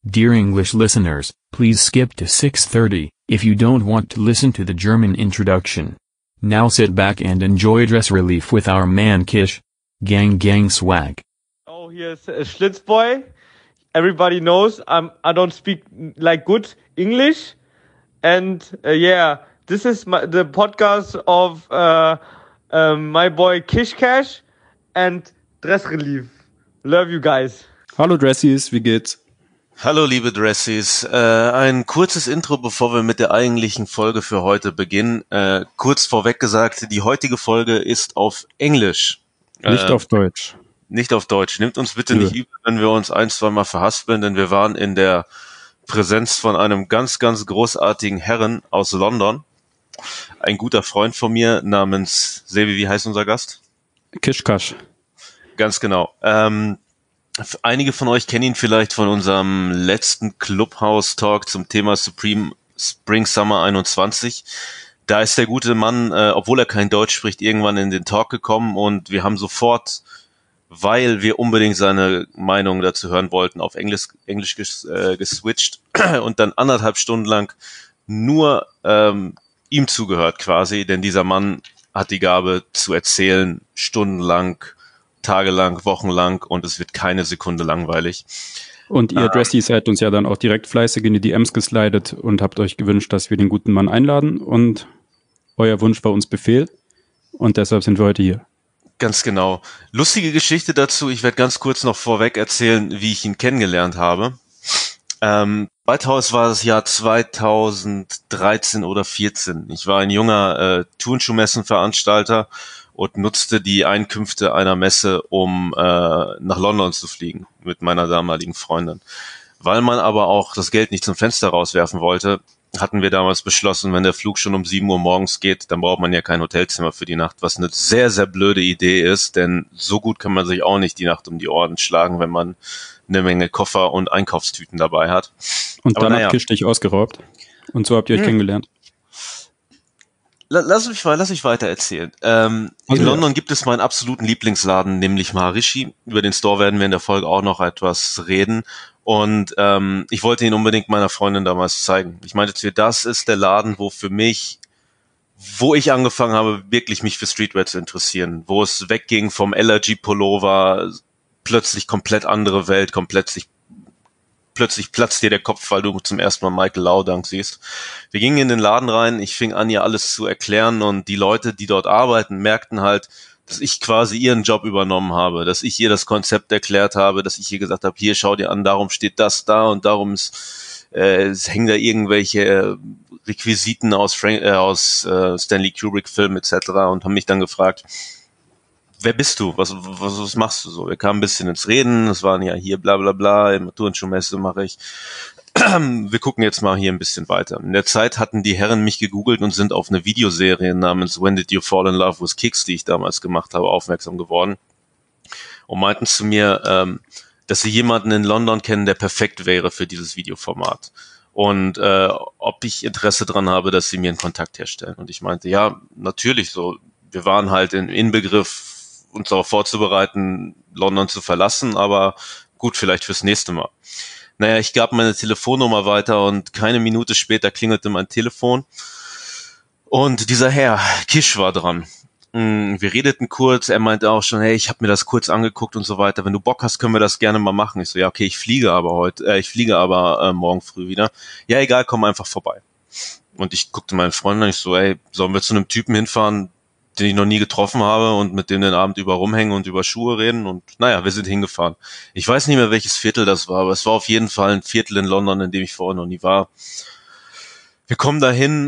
Dear English listeners, please skip to 6:30 if you don't want to listen to the German introduction. Now sit back and enjoy Dress Relief with our man Kish. Gang gang swag. Oh, here's Schlitzboy. Everybody knows I don't speak like good English. And this is the podcast of my boy Kish Cash and Dress Relief. Love you guys. Hallo Dressies, wie geht's? Hallo liebe Dressies, ein kurzes Intro, bevor wir mit der eigentlichen Folge für heute beginnen. Kurz vorweg gesagt, die heutige Folge ist auf Englisch. Nicht auf Deutsch. Nicht auf Deutsch. Nehmt uns bitte nicht übel, wenn wir uns ein-, zweimal verhaspeln, denn wir waren in der Präsenz von einem ganz, ganz großartigen Herren aus London. Ein guter Freund von mir namens, Sebi, wie heißt unser Gast? Kishkash. Ganz genau. Einige von euch kennen ihn vielleicht von unserem letzten Clubhouse-Talk zum Thema Supreme Spring Summer 21. Da ist der gute Mann, obwohl er kein Deutsch spricht, irgendwann in den Talk gekommen und wir haben sofort, weil wir unbedingt seine Meinung dazu hören wollten, auf Englisch geswitcht und dann 1,5 Stunden lang nur ihm zugehört quasi, denn dieser Mann hat die Gabe zu erzählen, stundenlang, tagelang, wochenlang und es wird keine Sekunde langweilig. Und ihr Dressies seid uns ja dann auch direkt fleißig in die DMs geslidet und habt euch gewünscht, dass wir den guten Mann einladen und euer Wunsch war uns Befehl und deshalb sind wir heute hier. Ganz genau. Lustige Geschichte dazu, ich werde ganz kurz noch vorweg erzählen, wie ich ihn kennengelernt habe. War das Jahr 2013 oder 14. Ich war ein junger Turnschuhmessenveranstalter und nutzte die Einkünfte einer Messe, um nach London zu fliegen mit meiner damaligen Freundin. Weil man aber auch das Geld nicht zum Fenster rauswerfen wollte, hatten wir damals beschlossen, wenn der Flug schon um 7 Uhr morgens geht, dann braucht man ja kein Hotelzimmer für die Nacht, was eine sehr, sehr blöde Idee ist, denn so gut kann man sich auch nicht die Nacht um die Ohren schlagen, wenn man eine Menge Koffer und Einkaufstüten dabei hat. Und dann hat Kish dich ausgeraubt und so habt ihr euch kennengelernt. Lass mich weiter erzählen. In London gibt es meinen absoluten Lieblingsladen, nämlich Maharishi. Über den Store werden wir in der Folge auch noch etwas reden. Und ich wollte ihn unbedingt meiner Freundin damals zeigen. Ich meinte zu ihr, das ist der Laden, wo ich angefangen habe, wirklich mich für Streetwear zu interessieren. Wo es wegging vom LRG-Pullover, plötzlich komplett andere Welt, plötzlich platzt dir der Kopf, weil du zum ersten Mal Michael Laudang siehst. Wir gingen in den Laden rein, ich fing an, ihr alles zu erklären und die Leute, die dort arbeiten, merkten halt, dass ich quasi ihren Job übernommen habe, dass ich ihr das Konzept erklärt habe, dass ich ihr gesagt habe, hier, schau dir an, darum steht das da und darum es hängen da irgendwelche Requisiten aus Stanley Kubrick Filmen etc. und haben mich dann gefragt, wer bist du? Was machst du so? Wir kamen ein bisschen ins Reden, es waren ja hier bla bla bla, im Turnschuhmesse mache ich. Wir gucken jetzt mal hier ein bisschen weiter. In der Zeit hatten die Herren mich gegoogelt und sind auf eine Videoserie namens When Did You Fall in Love with Kicks, die ich damals gemacht habe, aufmerksam geworden. Und meinten zu mir, dass sie jemanden in London kennen, der perfekt wäre für dieses Videoformat. Und ob ich Interesse dran habe, dass sie mir einen Kontakt herstellen. Und ich meinte, ja, natürlich so. Wir waren halt in Inbegriff, uns darauf vorzubereiten, London zu verlassen, aber gut, vielleicht fürs nächste Mal. Naja, ich gab meine Telefonnummer weiter und keine Minute später klingelte mein Telefon und dieser Herr, Kish, war dran. Wir redeten kurz, er meinte auch schon, hey, ich habe mir das kurz angeguckt und so weiter, wenn du Bock hast, können wir das gerne mal machen. Ich so, ja, okay, ich fliege aber morgen früh wieder. Ja, egal, komm einfach vorbei. Und ich guckte meinen Freund an, ich so, ey, sollen wir zu einem Typen hinfahren, den ich noch nie getroffen habe und mit dem den Abend über rumhängen und über Schuhe reden und naja, wir sind hingefahren. Ich weiß nicht mehr, welches Viertel das war, aber es war auf jeden Fall ein Viertel in London, in dem ich vorher noch nie war. Wir kommen dahin,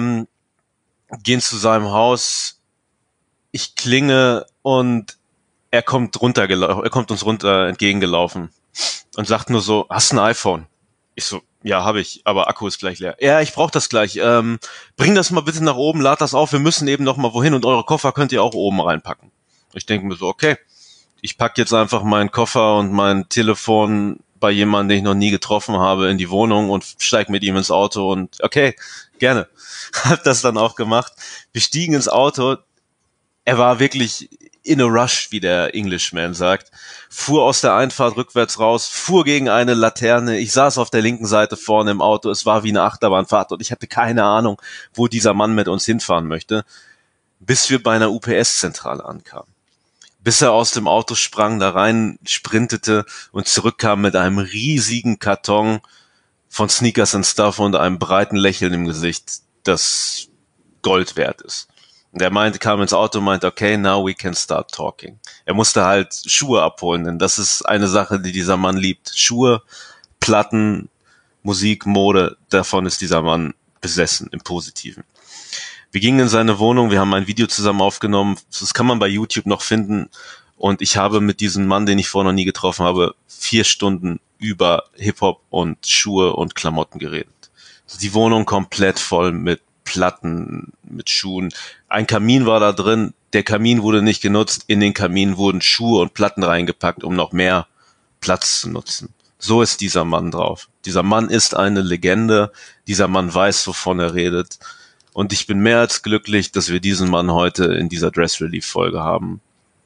gehen zu seinem Haus, ich klinge und er kommt uns runter entgegengelaufen und sagt nur so, hast du ein iPhone? Ich so, ja, habe ich, aber Akku ist gleich leer. Ja, ich brauche das gleich. Bring das mal bitte nach oben, lad das auf, wir müssen eben noch mal wohin und eure Koffer könnt ihr auch oben reinpacken. Ich denke mir so, okay, ich pack jetzt einfach meinen Koffer und mein Telefon bei jemandem, den ich noch nie getroffen habe, in die Wohnung und steig mit ihm ins Auto und okay, gerne. Hab das dann auch gemacht. Wir stiegen ins Auto. Er war wirklich in a rush, wie der Englishman sagt, fuhr aus der Einfahrt rückwärts raus, fuhr gegen eine Laterne. Ich saß auf der linken Seite vorne im Auto. Es war wie eine Achterbahnfahrt und ich hatte keine Ahnung, wo dieser Mann mit uns hinfahren möchte, bis wir bei einer UPS-Zentrale ankamen. Bis er aus dem Auto sprang, da rein sprintete und zurückkam mit einem riesigen Karton von Sneakers and Stuff und einem breiten Lächeln im Gesicht, das Gold wert ist. Und er kam ins Auto und meinte, okay, now we can start talking. Er musste halt Schuhe abholen, denn das ist eine Sache, die dieser Mann liebt. Schuhe, Platten, Musik, Mode, davon ist dieser Mann besessen, im Positiven. Wir gingen in seine Wohnung, wir haben ein Video zusammen aufgenommen, das kann man bei YouTube noch finden. Und ich habe mit diesem Mann, den ich vorher noch nie getroffen habe, 4 Stunden über Hip-Hop und Schuhe und Klamotten geredet. Also die Wohnung komplett voll mit Platten, mit Schuhen. Ein Kamin war da drin, der Kamin wurde nicht genutzt, in den Kamin wurden Schuhe und Platten reingepackt, um noch mehr Platz zu nutzen. So ist dieser Mann drauf. Dieser Mann ist eine Legende, dieser Mann weiß, wovon er redet. Und ich bin mehr als glücklich, dass wir diesen Mann heute in dieser Dress Relief Folge haben.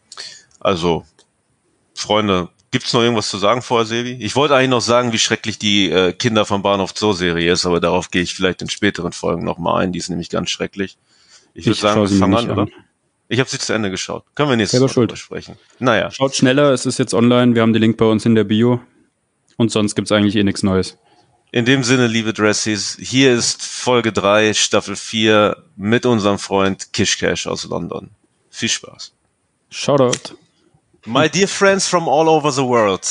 Also, Freunde, gibt's noch irgendwas zu sagen vorher, Sevi? Ich wollte eigentlich noch sagen, wie schrecklich die Kinder vom Bahnhof Zoo Serie ist, aber darauf gehe ich vielleicht in späteren Folgen nochmal ein. Die ist nämlich ganz schrecklich. Ich würde sagen, wir fangen an, oder? Ich habe sie zu Ende geschaut. Können wir nächstes Mal drüber sprechen. Naja. Schaut schneller, es ist jetzt online. Wir haben den Link bei uns in der Bio. Und sonst gibt's eigentlich nichts Neues. In dem Sinne, liebe Dressies, hier ist Folge 3, Staffel 4 mit unserem Freund Kish Cash aus London. Viel Spaß. Shoutout. My dear friends from all over the world,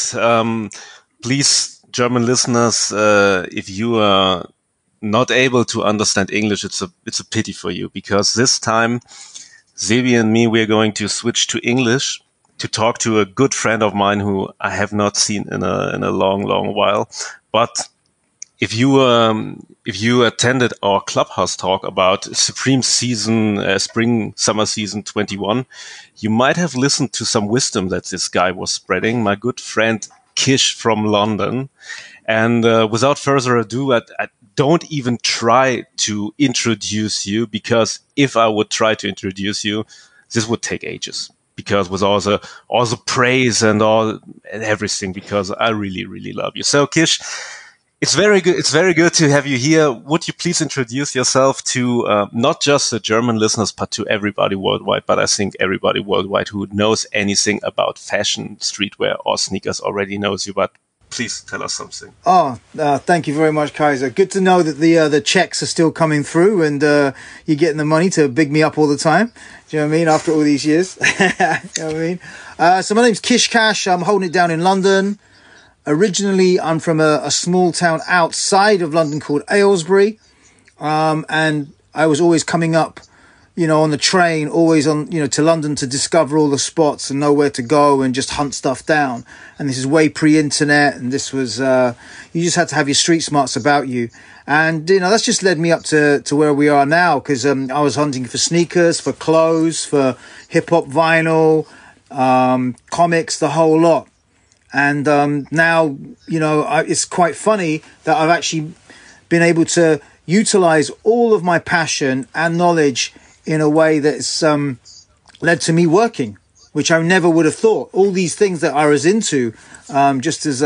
please, German listeners, if you are not able to understand English, it's a pity for you, because this time, Sebi and me, we're going to switch to English to talk to a good friend of mine who I have not seen in a long while. But if you attended our Clubhouse talk about Supreme season, summer season 21, you might have listened to some wisdom that this guy was spreading, my good friend Kish from London. And without further ado, I don't even try to introduce you, because if I would try to introduce you, this would take ages. Because with all the praise and everything, because I really love you. So Kish, it's very good. It's very good to have you here. Would you please introduce yourself to not just the German listeners, but to everybody worldwide? But I think everybody worldwide who knows anything about fashion, streetwear, or sneakers already knows you. But please tell us something. Thank you very much, Kaiser. Good to know that the checks are still coming through, and you're getting the money to big me up all the time. Do you know what I mean? After all these years, you know what I mean. So my name's Kish Cash. I'm holding it down in London. Originally, I'm from a small town outside of London called Aylesbury. And I was always coming up, on the train, always on, to London to discover all the spots and know where to go and just hunt stuff down. And this is way pre-internet. And this was, you just had to have your street smarts about you. And, that's just led me up to where we are now, because I was hunting for sneakers, for clothes, for hip-hop vinyl, comics, the whole lot. And now, it's quite funny that I've actually been able to utilize all of my passion and knowledge in a way that's led to me working, which I never would have thought. All these things that I was into, just because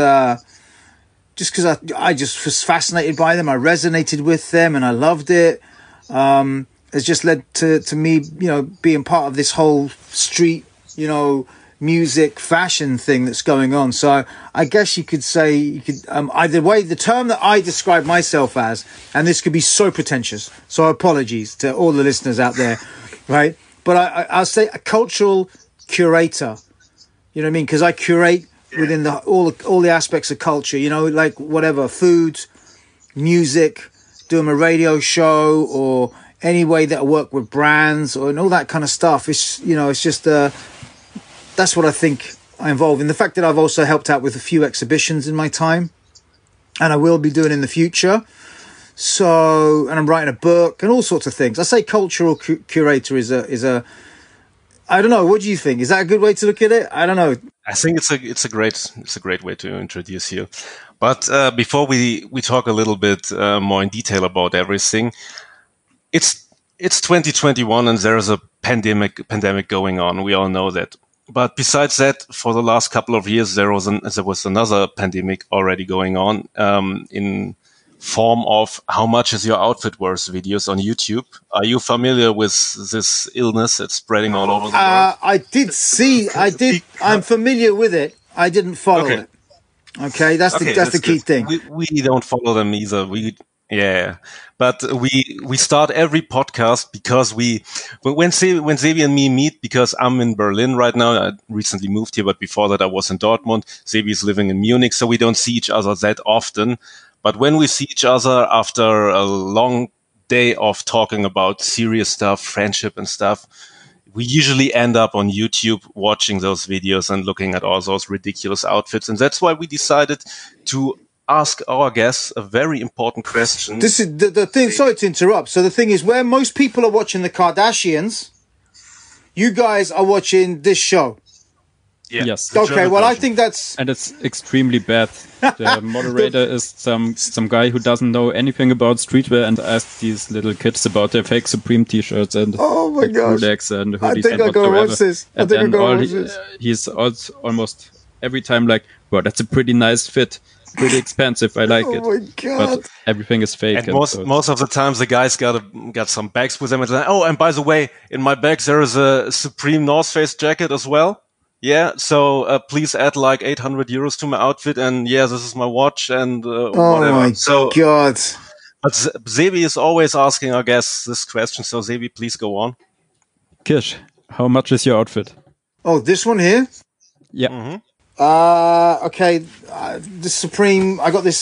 I just was fascinated by them, I resonated with them, and I loved it. Has just led to me, being part of this whole street, music fashion thing that's going on. So I guess you could say, either way, the term that I describe myself as, and this could be so pretentious, so apologies to all the listeners out there, right? But I'll say a cultural curator, you know what I mean? Because I curate within all the aspects of culture, like whatever, food, music, doing a radio show, or any way that I work with brands, and all that kind of stuff. It's, it's just that's what I think I involve in. The fact that I've also helped out with a few exhibitions in my time, and I will be doing in the future. So, and I'm writing a book and all sorts of things. I say cultural curator is a I don't know. What do you think? Is that a good way to look at it? I don't know. I think it's a great way to introduce you. But before we talk a little bit more in detail about everything, it's it's 2021 and there is a pandemic going on. We all know that. But besides that, for the last couple of years, there was another pandemic already going on, in form of how much is your outfit worth videos on YouTube. Are you familiar with this illness that's spreading all over the world? I'm familiar with it. I didn't follow it. Okay, that's the key thing. We don't follow them either. But we start every podcast because when Sebi and me meet, because I'm in Berlin right now. I recently moved here, but before that I was in Dortmund. Sebi is living in Munich, so we don't see each other that often. But when we see each other after a long day of talking about serious stuff, friendship and stuff, we usually end up on YouTube watching those videos and looking at all those ridiculous outfits. And that's why we decided to ask our guests a very important question. This is the thing. Sorry to interrupt. So the thing is, where most people are watching the Kardashians, you guys are watching this show. Yeah. Yes. Okay, well, I think that's... And it's extremely bad. The moderator is some guy who doesn't know anything about streetwear and asked these little kids about their fake Supreme t-shirts and Rolex and hoodies. I think I gotta watch this. He's also almost every time like, well, that's a pretty nice fit. Pretty expensive. I like it. Oh my God. But everything is fake. And most of the times the guys got some bags with them. And and by the way, in my bag there is a Supreme North Face jacket as well. Yeah, so please add like 800 euros to my outfit, and this is my watch and whatever. Oh my God! But Sebi is always asking our guests this question. So Sebi, please go on. Kish, how much is your outfit? Oh, this one here. Yeah. Mm-hmm. Okay. The Supreme. I got this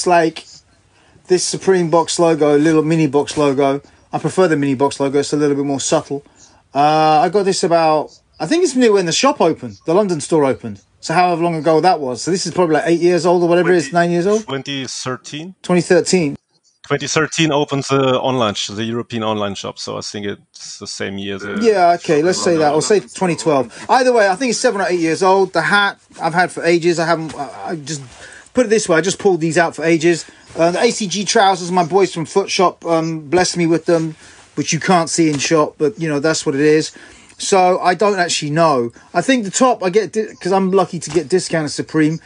Supreme box logo, little mini box logo. I prefer the mini box logo. It's a little bit more subtle. I got this I think it's new when the shop opened, the London store opened. So however long ago that was. So this is probably like 8 years old or whatever it is, 9 years old? 2013. 2013. 2013 opened the European online shop. So I think it's the same year. Okay, let's say that. Or say 2012. Either way, I think it's 7 or 8 years old. The hat I've had for ages. I just put it this way. I just pulled these out for ages. The ACG trousers, my boys from Footshop blessed me with them, which you can't see in shop, but that's what it is. So I don't actually know. I think the top I get because I'm lucky to get discounted Supreme.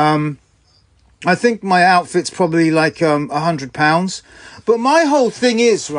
I think my outfit's probably like £100. But my whole thing is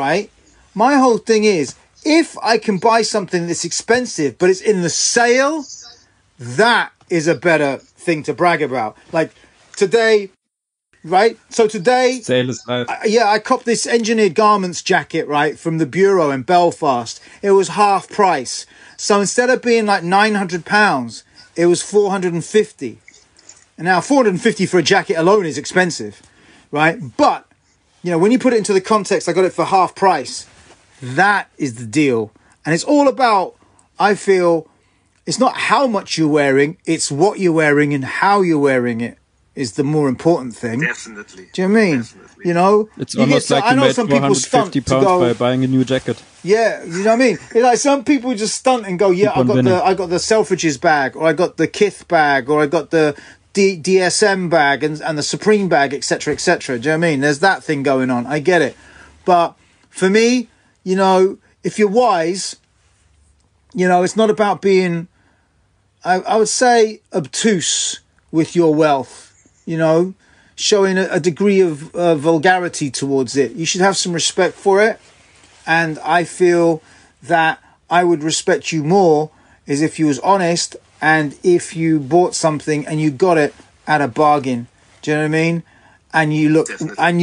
if I can buy something that's expensive but it's in the sale, that is a better thing to brag about. Like today. Right, so today, sale is life. I copped this engineered garments jacket, right, from the Bureau in Belfast. It was half price. So instead of being like £900, it was £450. And now £450 for a jacket alone is expensive, right? But, when you put it into the context, I got it for half price. That is the deal. And it's all about, I feel, it's not how much you're wearing, it's what you're wearing and how you're wearing it. Is the more important thing. Definitely. Do you know what I mean? Definitely. It's almost like you made £450 by buying a new jacket. Yeah, you know what I mean? It's like some people just stunt and go, I got the Selfridges bag, or I got the Kith bag, or I got the DSM bag and the Supreme bag, etc., etc. Do you know what I mean? There's that thing going on. I get it. But for me, if you're wise, it's not about being, I would say, obtuse with your wealth. Showing a degree of vulgarity towards it. You should have some respect for it. And I feel that I would respect you more is if you was honest and if you bought something and you got it at a bargain. Do you know what I mean? And you look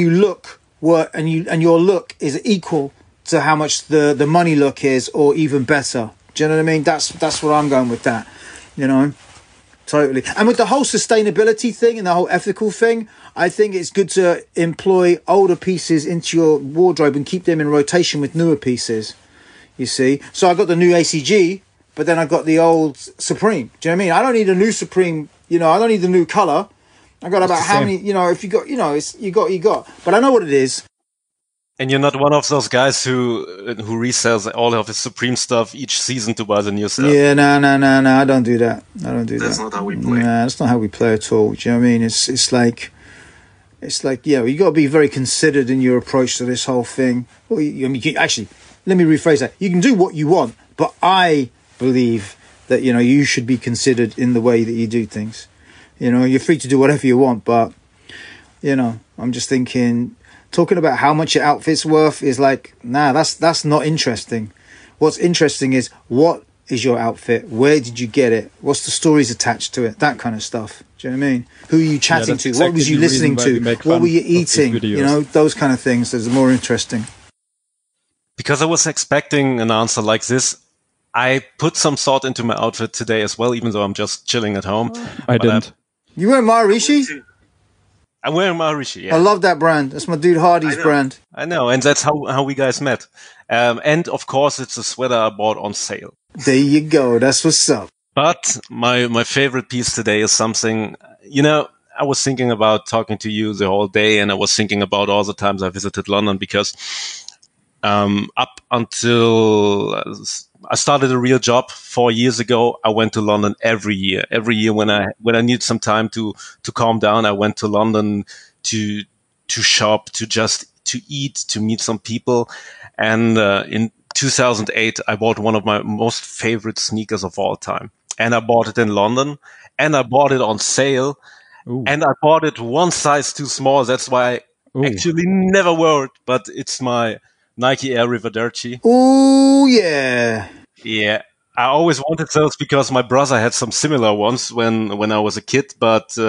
and your look is equal to how much the money look is, or even better. Do you know what I mean? That's where I'm going with that. Totally. And with the whole sustainability thing and the whole ethical thing, I think it's good to employ older pieces into your wardrobe and keep them in rotation with newer pieces, you see. So I got the new ACG, but then I got the old Supreme. Do you know what I mean? I don't need a new Supreme, I don't need the new colour. I got about how many, if you got, it's you got. But I know what it is. And you're not one of those guys who resells all of his Supreme stuff each season to buy the new stuff. Yeah, no. I don't do that. That's not how we play. Nah, that's not how we play at all. Do you know what I mean? It's like, you got to be very considered in your approach to this whole thing. Well, let me rephrase that. You can do what you want, but I believe that, you know, you should be considered in the way that you do things. You know, you're free to do whatever you want, but, you know, I'm just thinking, talking about how much your outfit's worth is like, nah, that's not interesting. What's interesting is, what is your outfit? Where did you get it? What's the stories attached to it? That kind of stuff. Do you know what I mean? Who are you chatting to? What was you listening to? What were you eating? You know, those kind of things. Those are more interesting. Because I was expecting an answer like this, I put some thought into my outfit today as well, even though I'm just chilling at home. I didn't. You wearing Maharishi? I'm wearing Maharishi, yeah. I love that brand. That's my dude Hardy's brand. I know, and that's how we guys met. And of course, it's a sweater I bought on sale. There you go. That's what's up. But my favorite piece today is something, you know, I was thinking about talking to you the whole day, and I was thinking about all the times I visited London, because up until I started a real job 4 years ago, I went to London every year. Every year when I need some time to calm down, I went to London to shop, to eat, to meet some people. And in 2008, I bought one of my most favorite sneakers of all time. And I bought it in London, and I bought it on sale. Ooh. And I bought it one size too small. That's why I actually never wore it, but it's my Nike Air Rivederci. Oh, yeah. Yeah. I always wanted those because my brother had some similar ones when I was a kid, but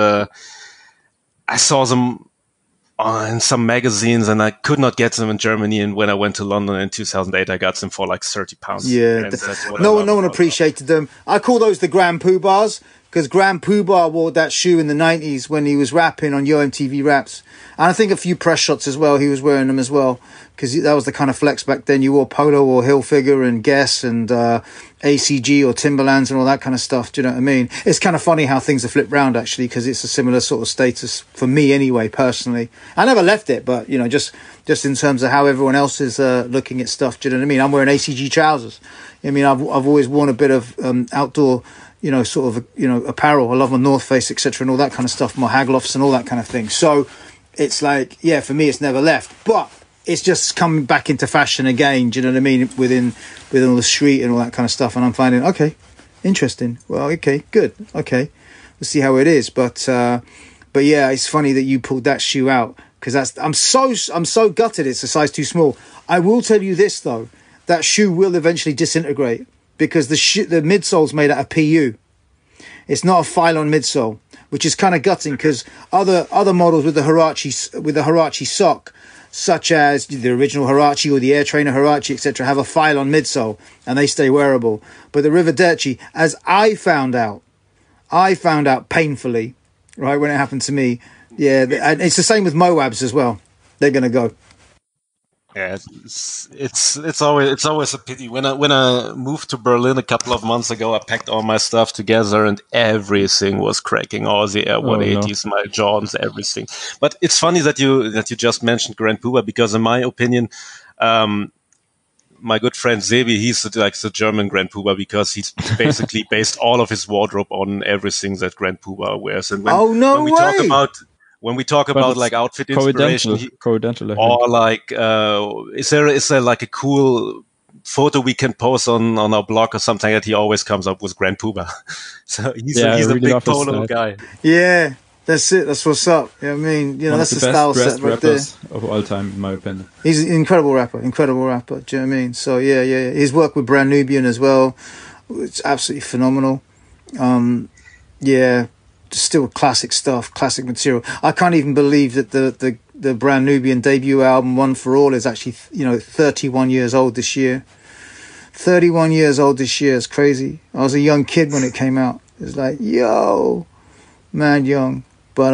I saw them in some magazines and I could not get them in Germany. And when I went to London in 2008, I got them for like £30. Yeah. No one appreciated them. I call those the Grand Poobahs, because Grand Poobah wore that shoe in the 90s when he was rapping on Yo MTV Raps. And I think a few press shots as well, he was wearing them as well, because that was the kind of flex back then. You wore Polo or Hilfiger and Guess and ACG or Timberlands and all that kind of stuff. Do you know what I mean? It's kind of funny how things are flipped round, actually, because it's a similar sort of status for me anyway, personally. I never left it, but, you know, just in terms of how everyone else is looking at stuff. Do you know what I mean? I'm wearing ACG trousers. I mean, I've always worn a bit of outdoor, you know, sort of, you know, apparel. I love my North Face, etc., and all that kind of stuff, my Haglofs and all that kind of thing. So it's like, yeah, for me, it's never left. But it's just coming back into fashion again. Do you know what I mean? Within all the street and all that kind of stuff. And I'm finding, okay, interesting. Well, okay, good. Okay, let's see how it is. But yeah, it's funny that you pulled that shoe out, because I'm so gutted. It's a size too small. I will tell you this though, that shoe will eventually disintegrate, because the midsole's made out of PU. It's not a Phylon midsole, which is kind of gutting, because other models with the Huarache sock, such as the original Huarache or the Air Trainer Huarache, etc., have a Phylon midsole and they stay wearable. But the Rivederci, as I found out painfully, right, when it happened to me, yeah, and it's the same with Moabs as well. They're going to go. Yeah, it's always a pity. When I moved to Berlin a couple of months ago, I packed all my stuff together and everything was cracking. All the Air 180s, my Jordans, everything. But it's funny that you just mentioned Grand Poobah, because in my opinion, my good friend Sebi, he's like the German Grand Poobah, because he's basically based all of his wardrobe on everything that Grand Poobah wears. And when we talk about like outfit inspiration, or like, is there like a cool photo we can post on our blog or something that he always comes up with Grand Poobah? So he's a big polo guy. Yeah, that's it. That's what's up. You know what I mean? You know, that's the style set right there. Of all time, in my opinion. He's an incredible rapper. Do you know what I mean? So yeah. His work with Brand Nubian as well, it's absolutely phenomenal. Yeah. Still classic stuff, classic material. I can't even believe that the Brand Nubian debut album, One for All, is actually, you know, 31 years old this year. 31 years old this year. It's crazy. I was a young kid when it came out. It's like, yo, man, young. But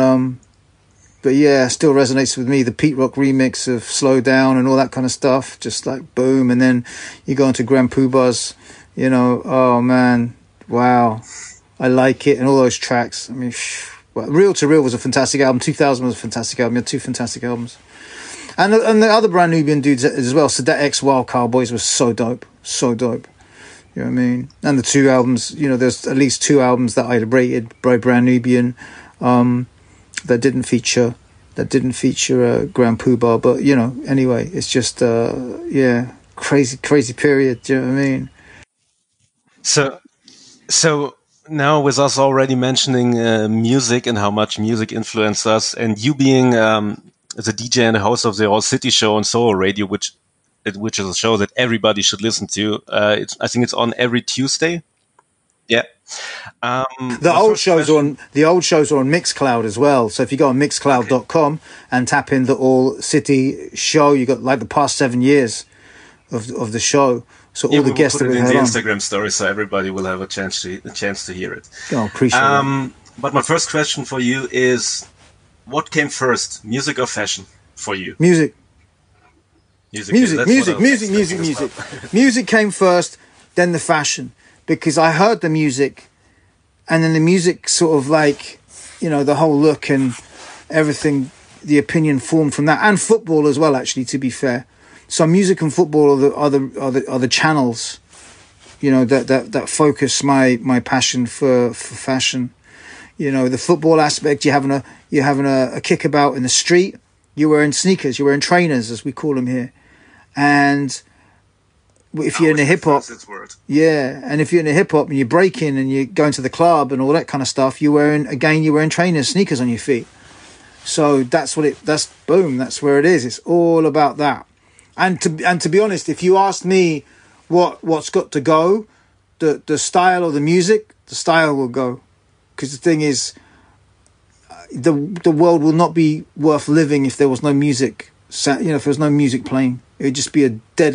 yeah, still resonates with me. The Pete Rock remix of Slow Down and all that kind of stuff, just like boom. And then you go into Grand Poobah's, you know, oh man, wow. I like it, and all those tracks. I mean, Real to Real was a fantastic album. 2000 was a fantastic album. You had two fantastic albums. And the other Brand Nubian dudes as well. So that X Wild Cowboys was so dope. So dope. You know what I mean? And the two albums, you know, there's at least two albums that I rated by Brand Nubian that didn't feature Grand Poobah. But, you know, anyway, it's just, yeah, crazy period. Do you know what I mean? So now with us already mentioning music and how much music influenced us, and you being the DJ and the host of the All City Show on Soho Radio, which is a show that everybody should listen to. I think it's on every Tuesday. Yeah. The old shows are on Mixcloud as well. So if you go on mixcloud.com and tap in the All City Show, you got like the past 7 years of the show. So all the guests that we had in the on. Instagram story, so everybody will have a chance to hear it. Oh, appreciate it. But my first question for you is, what came first, music or fashion for you? Music. Music. Music came first, then the fashion, because I heard the music, and then the music sort of like, you know, the whole look and everything, the opinion formed from that, and football as well. Actually, to be fair. So music and football are the channels, you know, that focus my passion for fashion. You know, the football aspect, you're having a kickabout in the street, you're wearing sneakers, you're wearing trainers, as we call them here. And if you're in a hip hop, and if you're in a hip hop and you're breaking and you're going to the club and all that kind of stuff, you're wearing trainers, sneakers on your feet. So that's where it is. It's all about that. And to be honest, if you asked me what's got to go, the style or the music, the style will go, because the thing is, the world will not be worth living if there was no music. You know, if there was no music playing, it would just be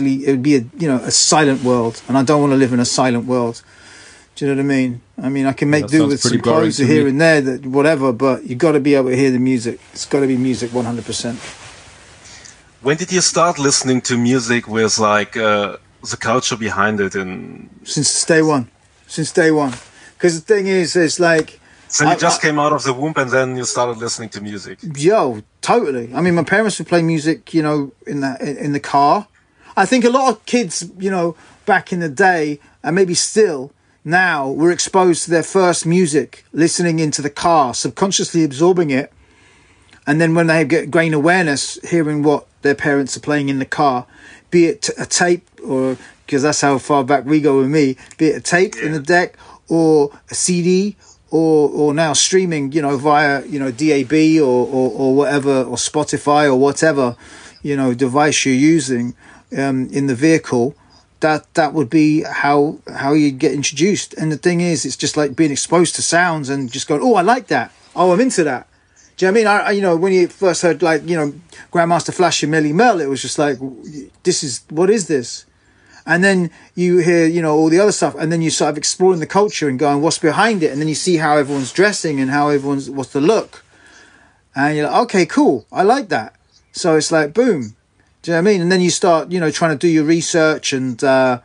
a silent world, and I don't want to live in a silent world. Do you know what I mean? I mean, I can make do with some clothes here and there, whatever, but you got to be able to hear the music. It's got to be music 100%. When did you start listening to music with like the culture behind it? Since day one, because the thing is, it's like. So you just came out of the womb and then you started listening to music. Yo, totally. I mean, my parents would play music, you know, in the car. I think a lot of kids, you know, back in the day, and maybe still now, were exposed to their first music, listening into the car, subconsciously absorbing it. And then when they gain awareness, hearing what their parents are playing in the car, be it a tape, or because that's how far back we go with me, be it a tape in the deck or a CD, or now streaming, you know, via, you know, DAB or whatever, or Spotify or whatever, you know, device you're using in the vehicle. That would be how you get introduced. And the thing is, it's just like being exposed to sounds and just going, oh, I like that. Oh, I'm into that. Do you know what I mean? You know, when you first heard, like, you know, Grandmaster Flash and Melly Mel, it was just like, what is this? And then you hear, you know, all the other stuff, and then you start exploring the culture and going, what's behind it? And then you see how everyone's dressing and how what's the look. And you're like, okay, cool. I like that. So it's like, boom. Do you know what I mean? And then you start, you know, trying to do your research and,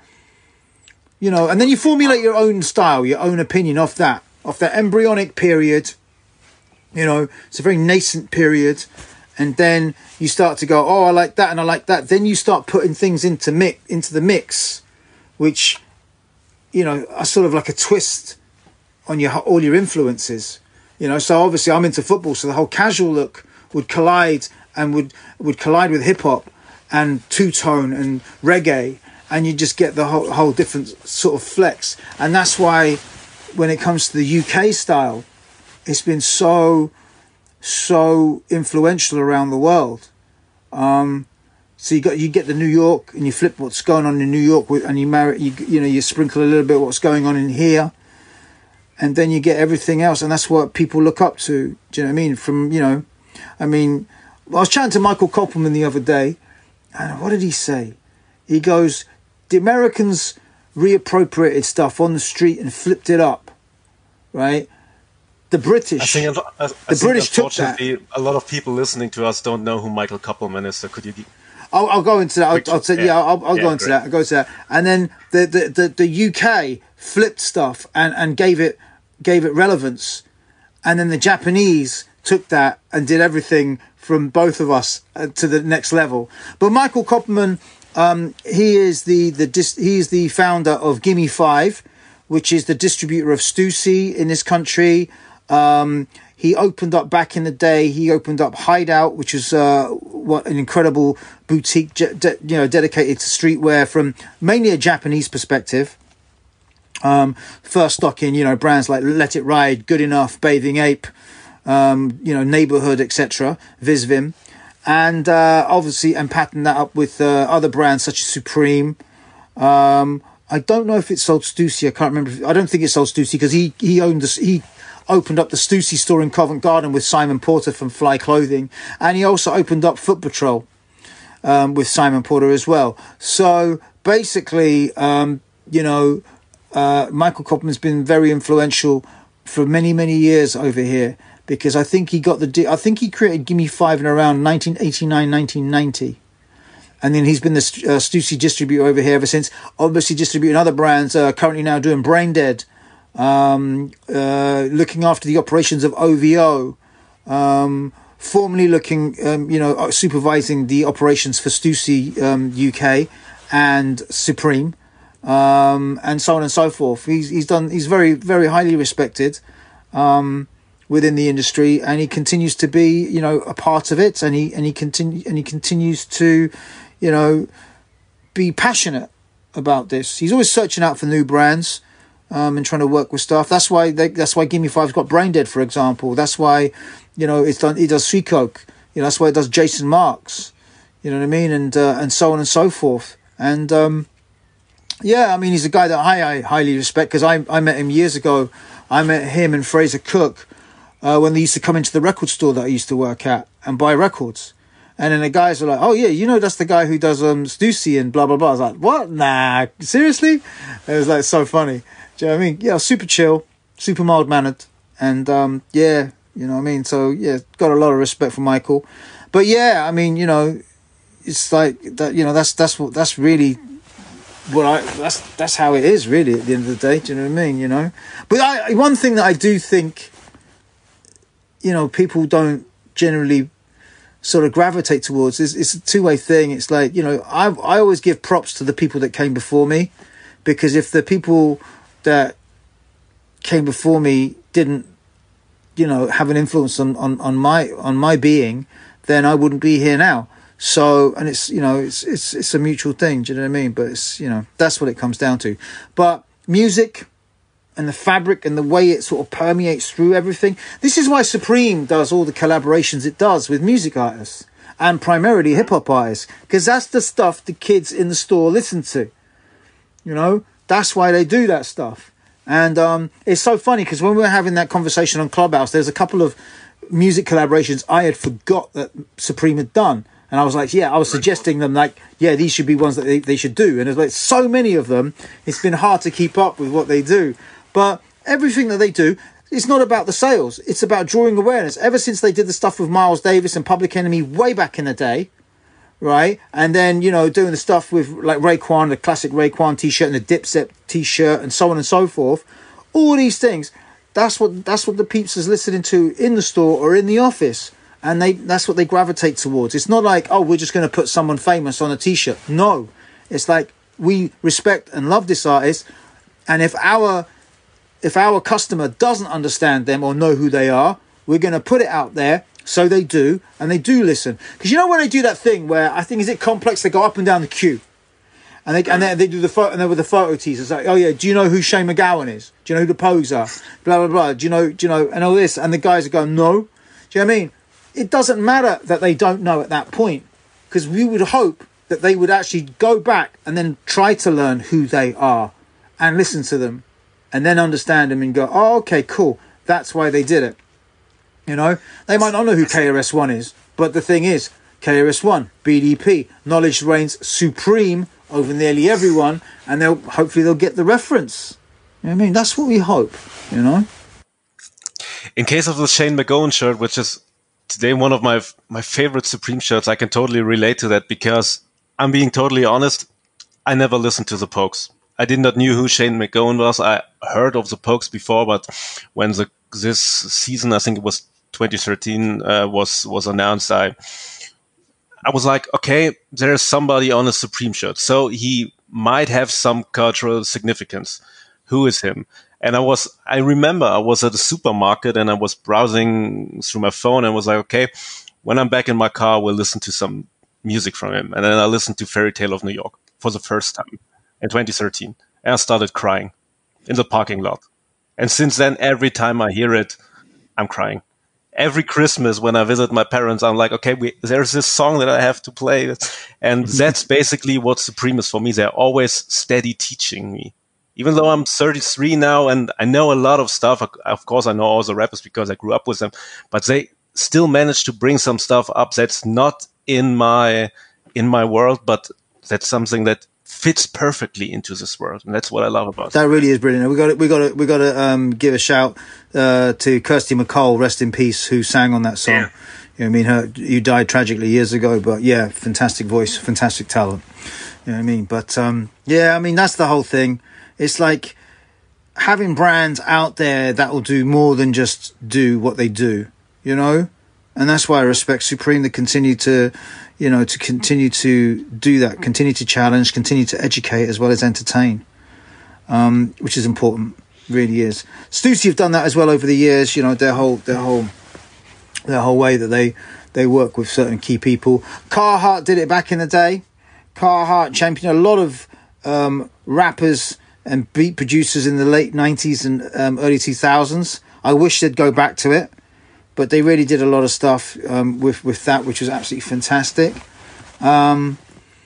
you know, and then you formulate your own style, your own opinion off that embryonic period. You know, it's a very nascent period. And then you start to go, oh, I like that and I like that. Then you start putting things into the mix, which, you know, are sort of like a twist on all your influences. You know, so obviously I'm into football, so the whole casual look would collide and would collide with hip hop and two-tone and reggae, and you just get the whole different sort of flex. And that's why when it comes to the UK style, it's been so influential around the world. So you get the New York, and you flip what's going on in New York, and you sprinkle a little bit of what's going on in here, and then you get everything else, and that's what people look up to. Do you know what I mean? From, you know, I mean, I was chatting to Michael Koppelman the other day, and what did he say? He goes, the Americans reappropriated stuff on the street and flipped it up, right? The British, I think British took that. A lot of people listening to us don't know who Michael Koppelman is. So could you? I'll go into that. I'll go into that. I'll go to that. And then the UK flipped stuff and gave it relevance, and then the Japanese took that and did everything from both of us to the next level. But Michael Koppelman, he is the founder of Gimme 5, which is the distributor of Stussy in this country. he opened up back in the day. He opened up Hideout, which is what an incredible boutique, dedicated to streetwear from mainly a Japanese perspective. First stock in, brands like Let It Ride, Good Enough, Bathing Ape, Neighborhood, etc., Visvim, and obviously, and patterned that up with other brands such as Supreme. I don't know if it sold Stussy. I can't remember. I don't think it sold Stussy because he opened up the Stussy store in Covent Garden with Simon Porter from Fly Clothing, and he also opened up Foot Patrol with Simon Porter as well. So basically, Michael Kopman's been very influential for many, many years over here because I think he created Gimme 5 in around 1989, 1990. And then he's been the Stussy distributor over here ever since. Obviously distributing other brands, currently now doing Brain Dead, looking after the operations of OVO, formerly supervising the operations for Stussy UK and Supreme, and so on and so forth. He's very, very highly respected within the industry, and he continues to be, a part of it, and he continues to, be passionate about this. He's always searching out for new brands, and trying to work with stuff. That's why Gimme 5's got Brain Dead, for example. That's why, he does Seacoke. That's why it does Jason Marks. You know what I mean? And so on and so forth. And he's a guy that I highly respect because I met him years ago. I met him and Fraser Cook when they used to come into the record store that I used to work at and buy records. And then the guys were like, oh, yeah, that's the guy who does Stussy and blah, blah, blah. I was like, what? Nah, seriously? It was like so funny. Do you know what I mean? Yeah, super chill, super mild-mannered. And, you know what I mean? So, yeah, got a lot of respect for Michael. But, yeah, I mean, it's like, that. That's really that's how it is, really, at the end of the day. Do you know what I mean? But one thing that I do think, people don't generally sort of gravitate towards it's a two-way thing. It's like, I always give props to the people that came before me, because if the people that came before me didn't, have an influence on my being, then I wouldn't be here now. So, and it's, it's a mutual thing. Do you know what I mean? But it's, that's what it comes down to. But music and the fabric and the way it sort of permeates through everything. This is why Supreme does all the collaborations it does with music artists and primarily hip-hop artists, because that's the stuff the kids in the store listen to. That's why they do that stuff. And it's so funny because when we were having that conversation on Clubhouse, there's a couple of music collaborations I had forgot that Supreme had done. And I was like, I was suggesting them like, these should be ones that they should do. And there's like so many of them, it's been hard to keep up with what they do. But everything that they do, it's not about the sales. It's about drawing awareness. Ever since they did the stuff with Miles Davis and Public Enemy way back in the day, right? And then, doing the stuff with like Raekwon, the classic Raekwon t-shirt and the Dipset t-shirt and so on and so forth. All these things, that's what the peeps is listening to in the store or in the office. And that's what they gravitate towards. It's not like, we're just going to put someone famous on a t-shirt. No, it's like we respect and love this artist. And if our customer doesn't understand them or know who they are, we're going to put it out there so they do, and they do listen. Because when they do that thing where, I think, is it Complex, they go up and down the queue, and they do the photo, and they're with the photo teasers, like, oh yeah, do you know who Shane McGowan is? Do you know who the Pogues are? Blah, blah, blah. Do you know, and all this, and the guys are going, no. Do you know what I mean? It doesn't matter that they don't know at that point, because we would hope that they would actually go back and then try to learn who they are and listen to them. And then understand them and go, oh, okay, cool. That's why they did it. They might not know who KRS-One is, but the thing is, KRS-One, BDP, knowledge reigns supreme over nearly everyone, and hopefully they'll get the reference. You know what I mean? That's what we hope, In case of the Shane McGowan shirt, which is today one of my favorite Supreme shirts, I can totally relate to that because I'm being totally honest, I never listened to the Pogues. I did not knew who Shane McGowan was. I heard of the Pogues before, but when this season, I think it was 2013, was announced, I was like, okay, there's somebody on a Supreme shirt, so he might have some cultural significance. Who is him? And I remember I was at a supermarket and I was browsing through my phone and was like, okay, when I'm back in my car, we'll listen to some music from him. And then I listened to Fairy Tale of New York for the first time in 2013. And I started crying in the parking lot. And since then, every time I hear it, I'm crying. Every Christmas when I visit my parents, I'm like, okay, there's this song that I have to play. And that's basically what Supreme is for me. They're always steady teaching me. Even though I'm 33 now and I know a lot of stuff, of course I know all the rappers because I grew up with them, but they still manage to bring some stuff up that's not in my world, but that's something that fits perfectly into this world, and that's what I love about it. That really is brilliant. We got to give a shout to Kirsty MacColl, rest in peace, who sang on that song. Yeah. You know what I mean? You died tragically years ago, but yeah, fantastic voice, fantastic talent. You know what I mean? But yeah, I mean that's the whole thing. It's like having brands out there that will do more than just do what they do, you know? And that's why I respect Supreme to continue to, you know, to continue to do that, continue to challenge, continue to educate as well as entertain, which is important, really is. Stussy have done that as well over the years, you know, their whole way that they work with certain key people. Carhartt did it back in the day. Carhartt championed a lot of rappers and beat producers in the late 90s and early 2000s. I wish they'd go back to it, but they really did a lot of stuff with that, which was absolutely fantastic. You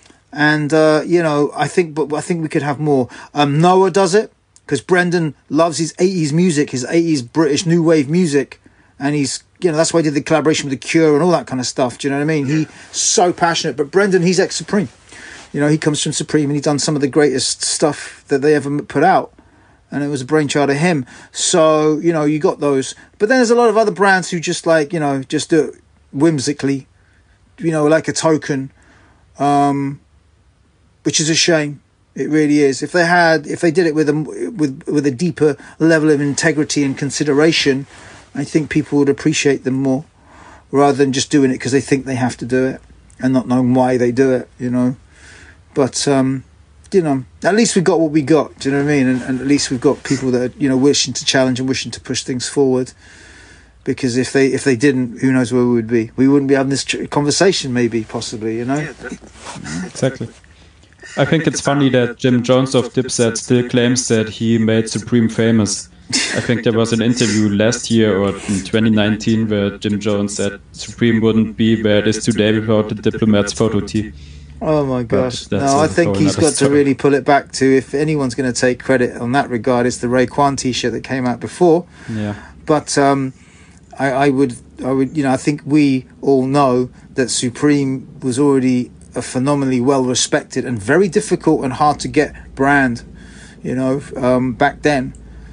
know, I think we could have more. Noah does it because Brendan loves his 80s music, his 80s British new wave music, and he's, you know, that's why he did the collaboration with The Cure and all that kind of stuff. Do you know what I mean? He's so passionate. But Brendan, he's ex-Supreme. You know, he comes from Supreme and he's done some of the greatest stuff that they ever put out. And it was a brainchild of him. So, you know, you got those. But then there's a lot of other brands who just like, you know, just do it whimsically, you know, like a token, which is a shame. It really is. If they did it with a deeper level of integrity and consideration, I think people would appreciate them more rather than just doing it because they think they have to do it and not knowing why they do it, you know. But, you know, at least we got what we got. Do you know what I mean? And at least we've got people that are, you know, wishing to challenge and wishing to push things forward. Because if they didn't, who knows where we would be? We wouldn't be having this conversation, maybe, possibly. You know? Yeah, exactly. I think it's funny that Jim Jones of Dipset still claims that he made Supreme famous. I think there was an interview last year or in 2019 where Jim Jones said Supreme wouldn't be where it is today without the Diplomat's photo tee. Oh my gosh. No, I think he's got to really pull it back to, if anyone's going to take credit on that regard, it's the Raekwon t-shirt that came out before. Yeah. But I would, you know, I think we all know that Supreme was already a phenomenally well respected and very difficult and hard to get brand, you know, back then.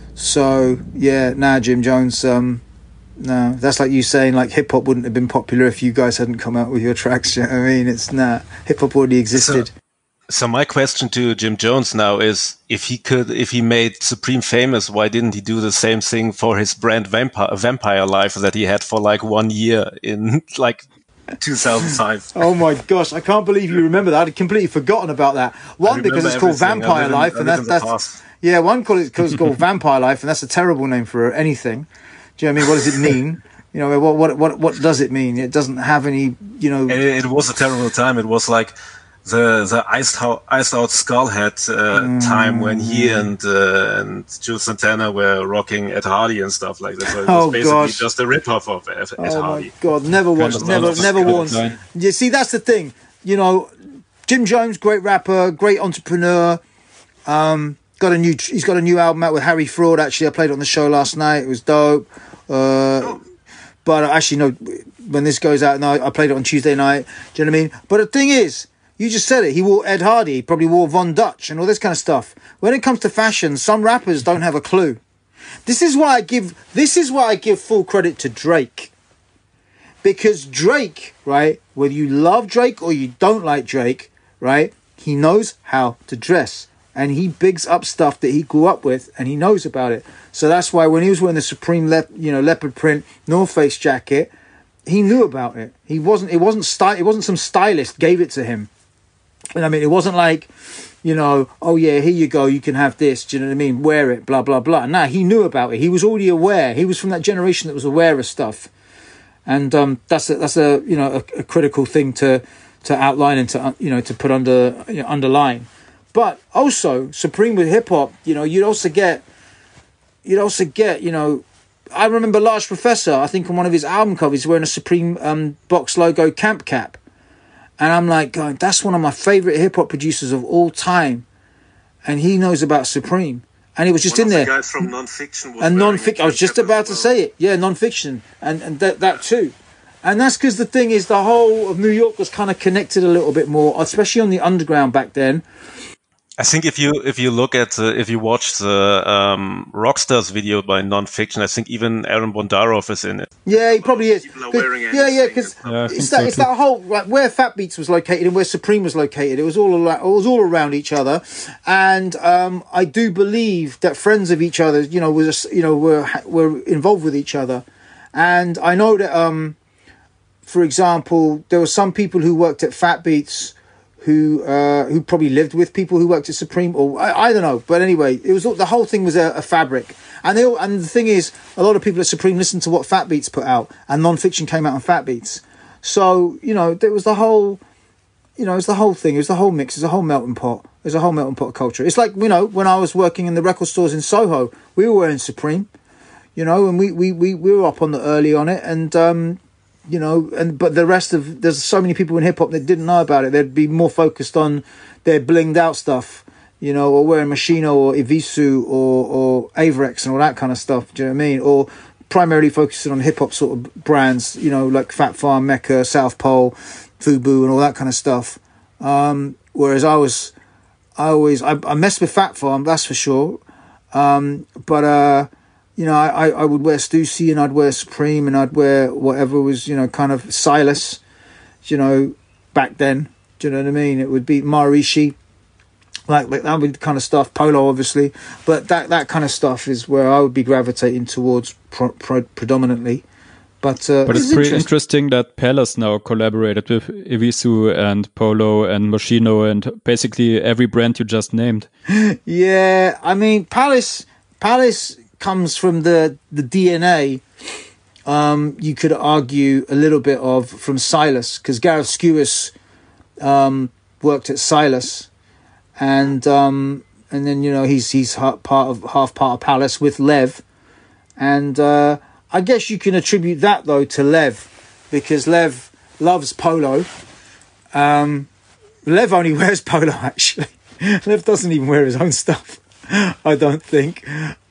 So yeah, Jim Jones, no, that's like you saying like hip hop wouldn't have been popular if you guys hadn't come out with your tracks. You know what I mean? It's hip hop already existed. So my question to Jim Jones now is, if he made Supreme famous, why didn't he do the same thing for his brand Vampire Life that he had for like 1 year in like 2005? Oh my gosh, I can't believe you remember that. I'd completely forgotten about that. One, because it's called Vampire Life, and that's yeah. One because it's called Vampire Life, and that's a terrible name for anything. Do you know what I mean? What does it mean? You know, what does it mean? It doesn't have any, you know. It was a terrible time. It was like the iced out Skullhead time when he and Jules Santana were rocking Ed Hardy and stuff like that. So it was basically just a rip-off of Ed Hardy. Oh my God, never once. You see, that's the thing. You know, Jim Jones, great rapper, great entrepreneur. He's got a new album out with Harry Fraud. Actually, I played it on the show last night. It was dope. But actually, no, when this goes out, no, I played it on Tuesday night. Do you know what I mean? But the thing is, you just said it. He wore Ed Hardy. He probably wore Von Dutch and all this kind of stuff. When it comes to fashion, some rappers don't have a clue. This is why I give full credit to Drake. Because Drake, right, whether you love Drake or you don't like Drake, right, he knows how to dress. And he bigs up stuff that he grew up with, and he knows about it. So that's why when he was wearing the Supreme, leopard print North Face jacket, he knew about it. It wasn't some stylist gave it to him. And I mean, it wasn't like, oh yeah, here you go, you can have this, do you know what I mean? Wear it, blah, blah, blah. Nah, he knew about it. He was already aware. He was from that generation that was aware of stuff. And that's a critical thing to outline and to put underline. But also, Supreme with hip hop, you'd also get, I remember Large Professor, I think on one of his album covers, wearing a Supreme box logo camp cap. And I'm like, going, that's one of my favorite hip hop producers of all time. And he knows about Supreme. And it was just in there. One of the guys from Nonfiction and Nonfiction, I was just about to say it. Yeah, Nonfiction. And that too. And that's because the thing is, the whole of New York was kind of connected a little bit more, especially on the underground back then. I think if you watch the Rockstars video by Nonfiction, I think even Aaron Bondaroff is in it. Yeah, he probably is. Because it's that whole where Fat Beats was located and where Supreme was located. It was all around each other, and I do believe that friends of each other, were involved with each other, and I know that for example, there were some people who worked at Fat Beats who probably lived with people who worked at Supreme, or I don't know. But anyway, it was the whole thing was a fabric. And the thing is, a lot of people at Supreme listened to what Fat Beats put out, and Nonfiction came out on Fat Beats. So, there was the whole, it was the whole thing. It was the whole mix. It was a whole melting pot. It was a whole melting pot of culture. It's like, when I was working in the record stores in Soho, we were wearing Supreme, and we were up on the early on it, and but the rest of, there's so many people in hip hop that didn't know about it. They'd be more focused on their blinged out stuff, or wearing Machino or Evisu or Averex and all that kind of stuff. Do you know what I mean? Or primarily focusing on hip hop sort of brands, like Fat Farm, Mecca, South Pole, Fubu, and all that kind of stuff. Whereas I messed with Fat Farm, that's for sure. But I would wear Stussy, and I'd wear Supreme, and I'd wear whatever was, kind of Silas, back then. Do you know what I mean? It would be Maharishi, like that would be the kind of stuff. Polo, obviously, but that kind of stuff is where I would be gravitating towards predominantly. But it's pretty interesting that Palace now collaborated with Evisu and Polo and Moschino and basically every brand you just named. Yeah, I mean, Palace comes from the DNA, you could argue a little bit from Silas, because Gareth Skewis worked at Silas, and then he's half part of Palace with Lev, and I guess you can attribute that though to Lev, because Lev loves Polo. Lev only wears Polo actually. Lev doesn't even wear his own stuff, I don't think.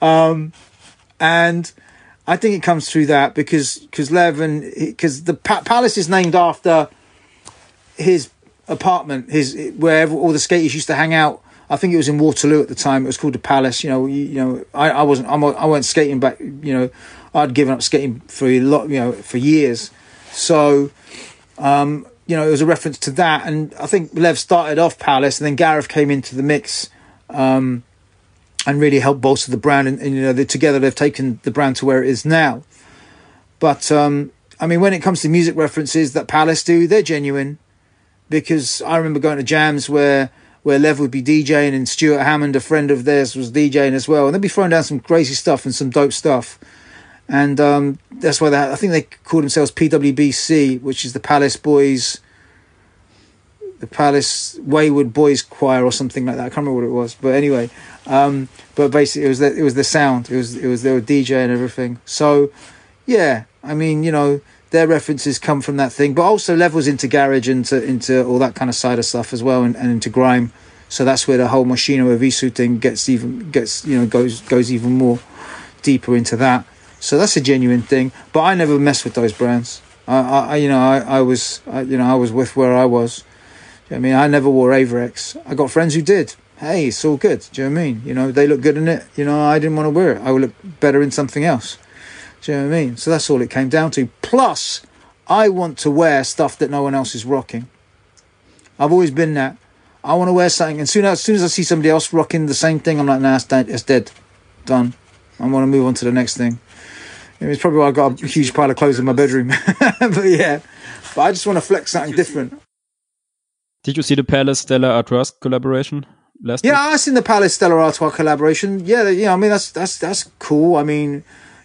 And I think it comes through that because Lev because the Palace is named after his apartment, where all the skaters used to hang out. I think it was in Waterloo at the time. It was called the Palace. I wasn't skating back. I'd given up skating for for years. So, it was a reference to that. And I think Lev started off Palace, and then Gareth came into the mix. And really helped bolster the brand, and together they've taken the brand to where it is now. But I mean, when it comes to music references that Palace do, they're genuine, because I remember going to jams where Lev would be DJing and Stuart Hammond, a friend of theirs, was DJing as well, and they'd be throwing down some crazy stuff and some dope stuff. And that's why I think they call themselves PWBC, which is the Palace Boys. The Palace Wayward Boys Choir or something like that. I can't remember what it was, but anyway, but basically it was the sound. It was they were DJ and everything. So yeah, I mean, their references come from that thing, but also Lev was into garage and into all that kind of side of stuff as well, and into grime. So that's where the whole Moschino Evisu thing goes even more deeper into that. So that's a genuine thing. But I never messed with those brands. I was with where I was. I mean, I never wore Averex. I got friends who did. Hey, it's all good. Do you know what I mean? They look good in it. I didn't want to wear it. I would look better in something else. Do you know what I mean? So that's all it came down to. Plus, I want to wear stuff that no one else is rocking. I've always been that. I want to wear something, and as soon as I see somebody else rocking the same thing, I'm like, nah, it's dead. Done. I want to move on to the next thing. It's probably why I got a huge pile of clothes in my bedroom. But yeah, I just want to flex something different. Did you see the Palace Stella Art Rust collaboration? last Yeah, week? I've seen the Palace Stella Artois collaboration. Yeah, I mean that's cool. I mean,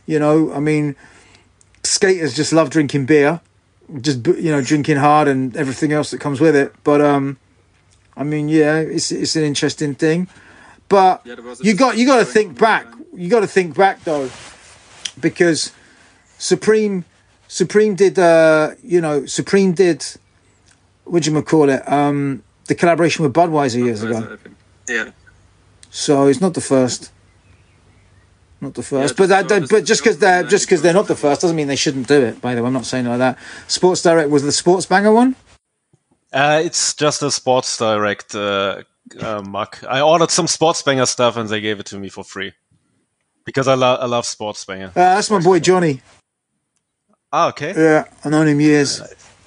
skaters just love drinking beer, just drinking hard and everything else that comes with it. But I mean, yeah, it's an interesting thing. But you got to think back. You got to think back though, because Supreme did what do you call it? The collaboration with Budweiser years ago. Yeah. So it's not the first. Not the first, but just because they're not the first doesn't mean they shouldn't do it. By the way, I'm not saying like that. Sports Direct was the Sports Banger one. It's just a Sports Direct mug. I ordered some Sports Banger stuff and they gave it to me for free because I love Sports Banger. That's my boy Johnny. Ah, okay. Yeah, I've known him years.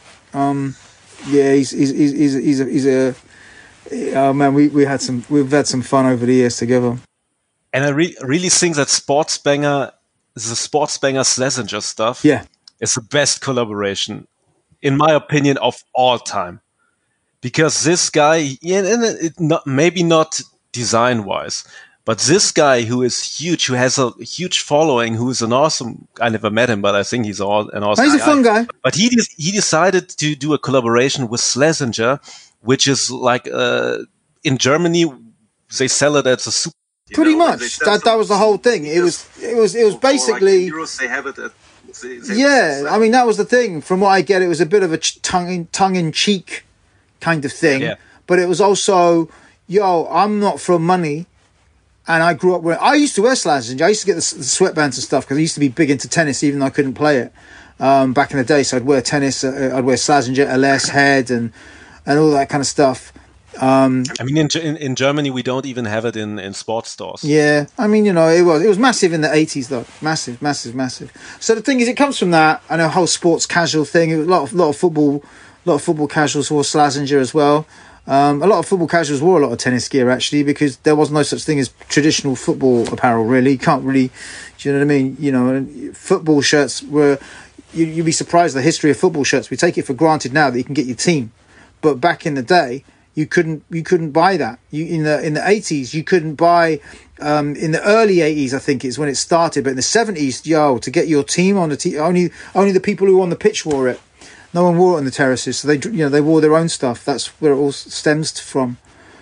Yeah, he's a oh man, we've had some fun over the years together. And I really think that Sports Banger, the Sports Banger Schlesinger stuff, is the best collaboration, in my opinion, of all time. Because this guy, maybe not design-wise, but this guy who is huge, who has a huge following, who is an awesome. I never met him, but I think he's an awesome. He's a fun guy. But he decided to do a collaboration with Schlesinger, which is like in Germany they sell it as a super. Pretty much. That was the whole thing. It was basically. For like euros, they have it at. Yeah, I mean that was the thing. From what I get, it was a bit of a tongue in cheek kind of thing. Yeah. But it was also, I'm not from money. And I grew up I used to wear Schlesinger. I used to get the sweatbands and stuff because I used to be big into tennis, even though I couldn't play it back in the day. So I'd wear tennis. I'd wear Schlesinger, LS, Head, and all that kind of stuff. I mean, in Germany, we don't even have it in sports stores. Yeah, I mean, it was massive in the 80s though, massive. So the thing is, it comes from that and a whole sports casual thing. It was a lot of football casuals wore Schlesinger as well. A lot of football casuals wore a lot of tennis gear actually because there was no such thing as traditional football apparel. Really, you can't really, do you know what I mean? Football shirts were. You'd be surprised the history of football shirts. We take it for granted now that you can get your team, but back in the day. You couldn't buy that. In the 80s you couldn't buy. In the early 80s I think it's when it started, but in the 70s, to get your team on the team, only the people who were on the pitch wore it. No one wore it on the terraces, so they wore their own stuff. That's where it all stems from.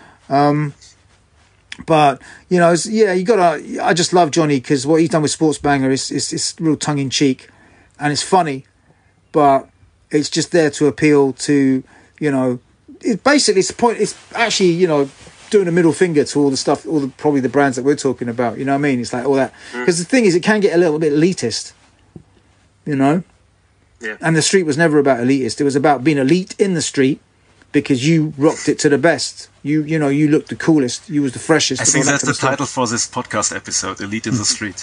But you gotta. I just love Johnny because what he's done with Sports Banger is real tongue in cheek, and it's funny, but it's just there to appeal to it's actually doing a middle finger to all the stuff, probably the brands that we're talking about. You know what I mean? It's like all that because the thing is, it can get a little bit elitist. Yeah. And the street was never about elitist. It was about being elite in the street because you rocked it to the best. You looked the coolest. You was the freshest. I think that's the title for this podcast episode: Elite in the Street.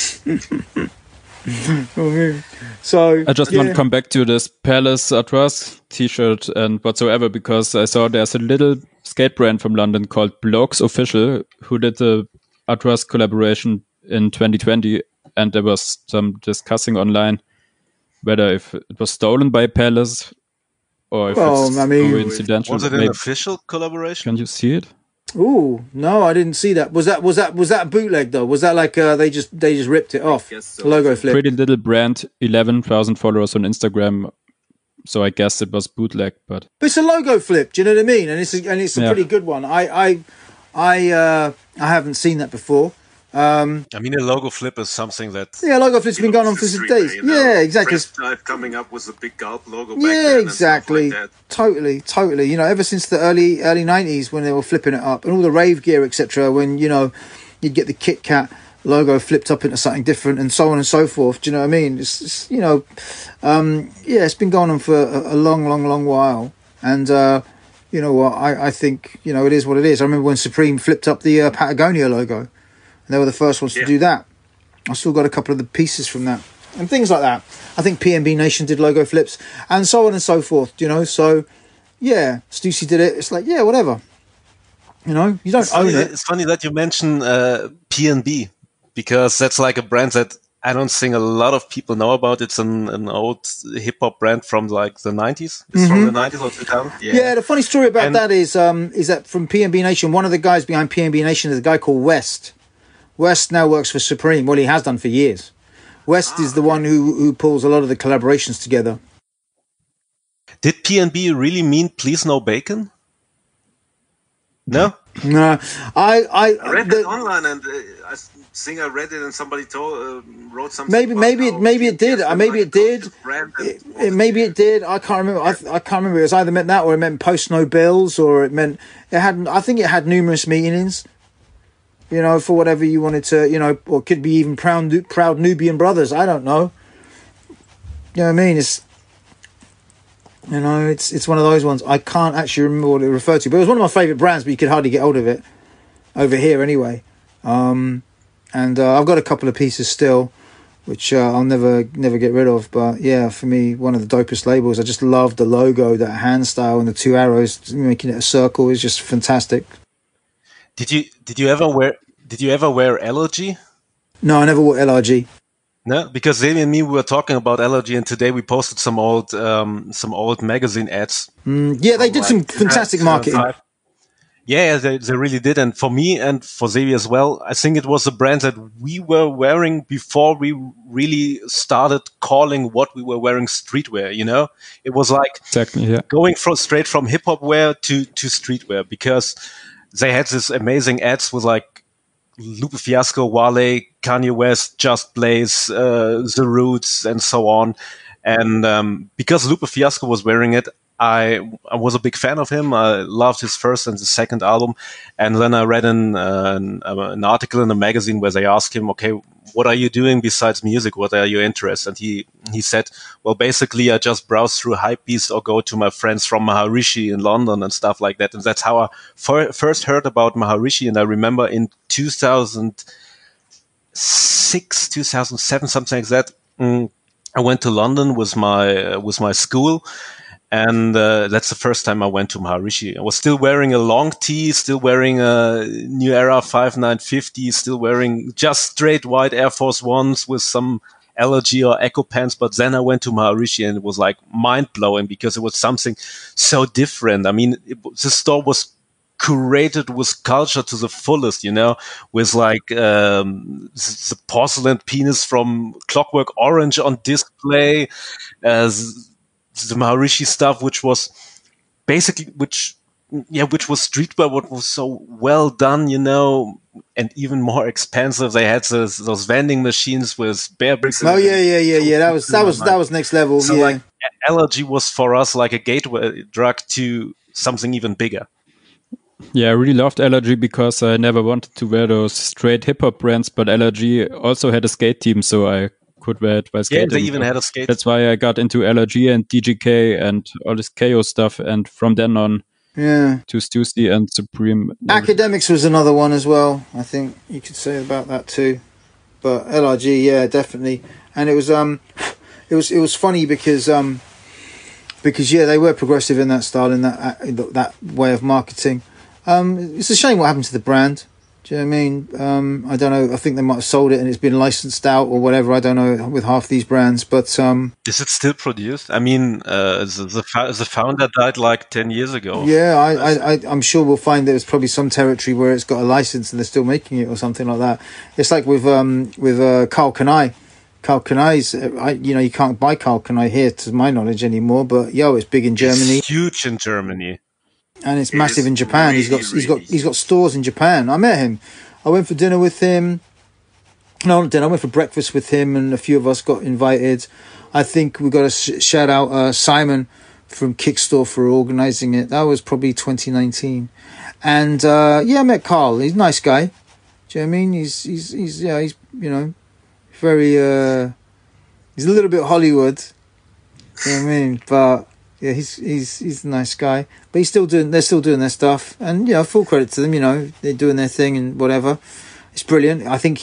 Okay. So I just want to come back to this Palace Artois t-shirt and whatsoever because I saw there's a little skate brand from London called Blokes Official who did the Artois collaboration in 2020, and there was some discussing online whether if it was stolen by Palace or if it's coincidental. Was it an official collaboration? Can you see it? Oh no, I didn't see that. Was that bootleg though? Was that like they just ripped it off? So. Logo flip. Pretty little brand, 11,000 followers on Instagram. So I guess it was bootleg, but it's a logo flip. Do you know what I mean? And it's a pretty good one. I haven't seen that before. I mean, a logo flip is something that logo flip's been going on for days. Yeah, exactly. Type coming up with a big gulp logo. Yeah, exactly. Like totally. Ever since the early 90s when they were flipping it up and all the rave gear, etc. When you'd get the Kit Kat logo flipped up into something different and so on and so forth. Do you know what I mean? It's it's been going on for a long while. And you know what? I think it is what it is. I remember when Supreme flipped up the Patagonia logo. They were the first ones to do that. I still got a couple of the pieces from that and things like that. I think PNB Nation did logo flips and so on and so forth. So yeah, Stussy did it. It's like whatever. You don't own it. It's funny that you mention PNB because that's like a brand that I don't think a lot of people know about. It's an old hip hop brand from like the 90s. It's from the 90s or 2000s. Yeah, the funny story about that is that from PNB Nation, one of the guys behind PNB Nation is a guy called West. West now works for Supreme. Well, he has done for years. West is the one who pulls a lot of the collaborations together. Did PNB really mean please no bacon? No? No. I read it online and I think I read it and somebody wrote something. Maybe it did. Maybe it did. Maybe it did. I can't remember. I can't remember. It was either meant that or it meant post no bills or it meant it had. I think it had numerous meanings. You know, for whatever you wanted to. You know, or could be even proud Nubian brothers. I don't know. You know what I mean? It's one of those ones. I can't actually remember what it referred to, but it was one of my favourite brands, but you could hardly get hold of it over here anyway. And I've got a couple of pieces still, which I'll never get rid of. But yeah, for me, one of the dopest labels. I just love the logo, that hand style, and the two arrows making it a circle is just fantastic. Did you ever wear LRG? No, I never wore LRG. No, because Xavier and me we were talking about LRG, and today we posted some old magazine ads. Yeah, they did some fantastic marketing. Yeah, they really did. And for me and for Xavier as well, I think it was a brand that we were wearing before we really started calling what we were wearing streetwear, you know? It was like going straight from hip-hop wear to streetwear, because they had this amazing ads with like Lupe Fiasco, Wale, Kanye West, Just Blaze, The Roots, and so on. And because Lupe Fiasco was wearing it, I was a big fan of him. I loved his first and the second album. And then I read an article in a magazine where they asked him, okay, what are you doing besides music? What are your interests? And he said, well, basically, I just browse through Hypebeast or go to my friends from Maharishi in London and stuff like that. And that's how I first heard about Maharishi. And I remember in 2006, 2007, something like that, I went to London with my school. And that's the first time I went to Maharishi. I was still wearing a long tee, still wearing a New Era 5950, still wearing just straight white Air Force Ones with some LRG or Echo pants. But then I went to Maharishi and it was like mind-blowing because it was something so different. I mean, the store was curated with culture to the fullest, you know, with like the porcelain penis from Clockwork Orange on display, the Maharishi stuff, which was basically, which was streetwear, what was so well done, you know, and even more expensive. They had those vending machines with bear bricks. Oh yeah. That was next level. So like LRG was for us like a gateway drug to something even bigger. Yeah, I really loved LRG because I never wanted to wear those straight hip hop brands, but LRG also had a skate team, so I could wear it while skating. Yeah, they even had a skate. That's why I got into LRG and DGK and all this KO stuff, and from then on, to Stussy and Supreme. Academics was another one as well. I think you could say about that too, but LRG, yeah, definitely. And it was funny because they were progressive in that style, in that way of marketing. It's a shame what happened to the brand. Do you know what I mean? I don't know. I think they might have sold it and it's been licensed out or whatever. I don't know with half these brands, but is it still produced? I mean, the founder died like 10 years ago. Yeah, I'm sure we'll find there's probably some territory where it's got a license and they're still making it or something like that. It's like with Karl Kani. Karl Kani's, you can't buy Karl Kani here to my knowledge anymore. But it's big in Germany. It's huge in Germany. And it's massive in Japan. Really, he's got stores in Japan. I met him. I went for dinner with him. No, not dinner. I went for breakfast with him, and a few of us got invited. I think we got to shout out Simon from Kickstore for organising it. That was probably 2019. And I met Karl. He's a nice guy. Do you know what I mean? He's very. He's a little bit Hollywood. You know what I mean? But. Yeah, he's a nice guy, but they're still doing their stuff, and full credit to them. They're doing their thing and whatever. It's brilliant. I think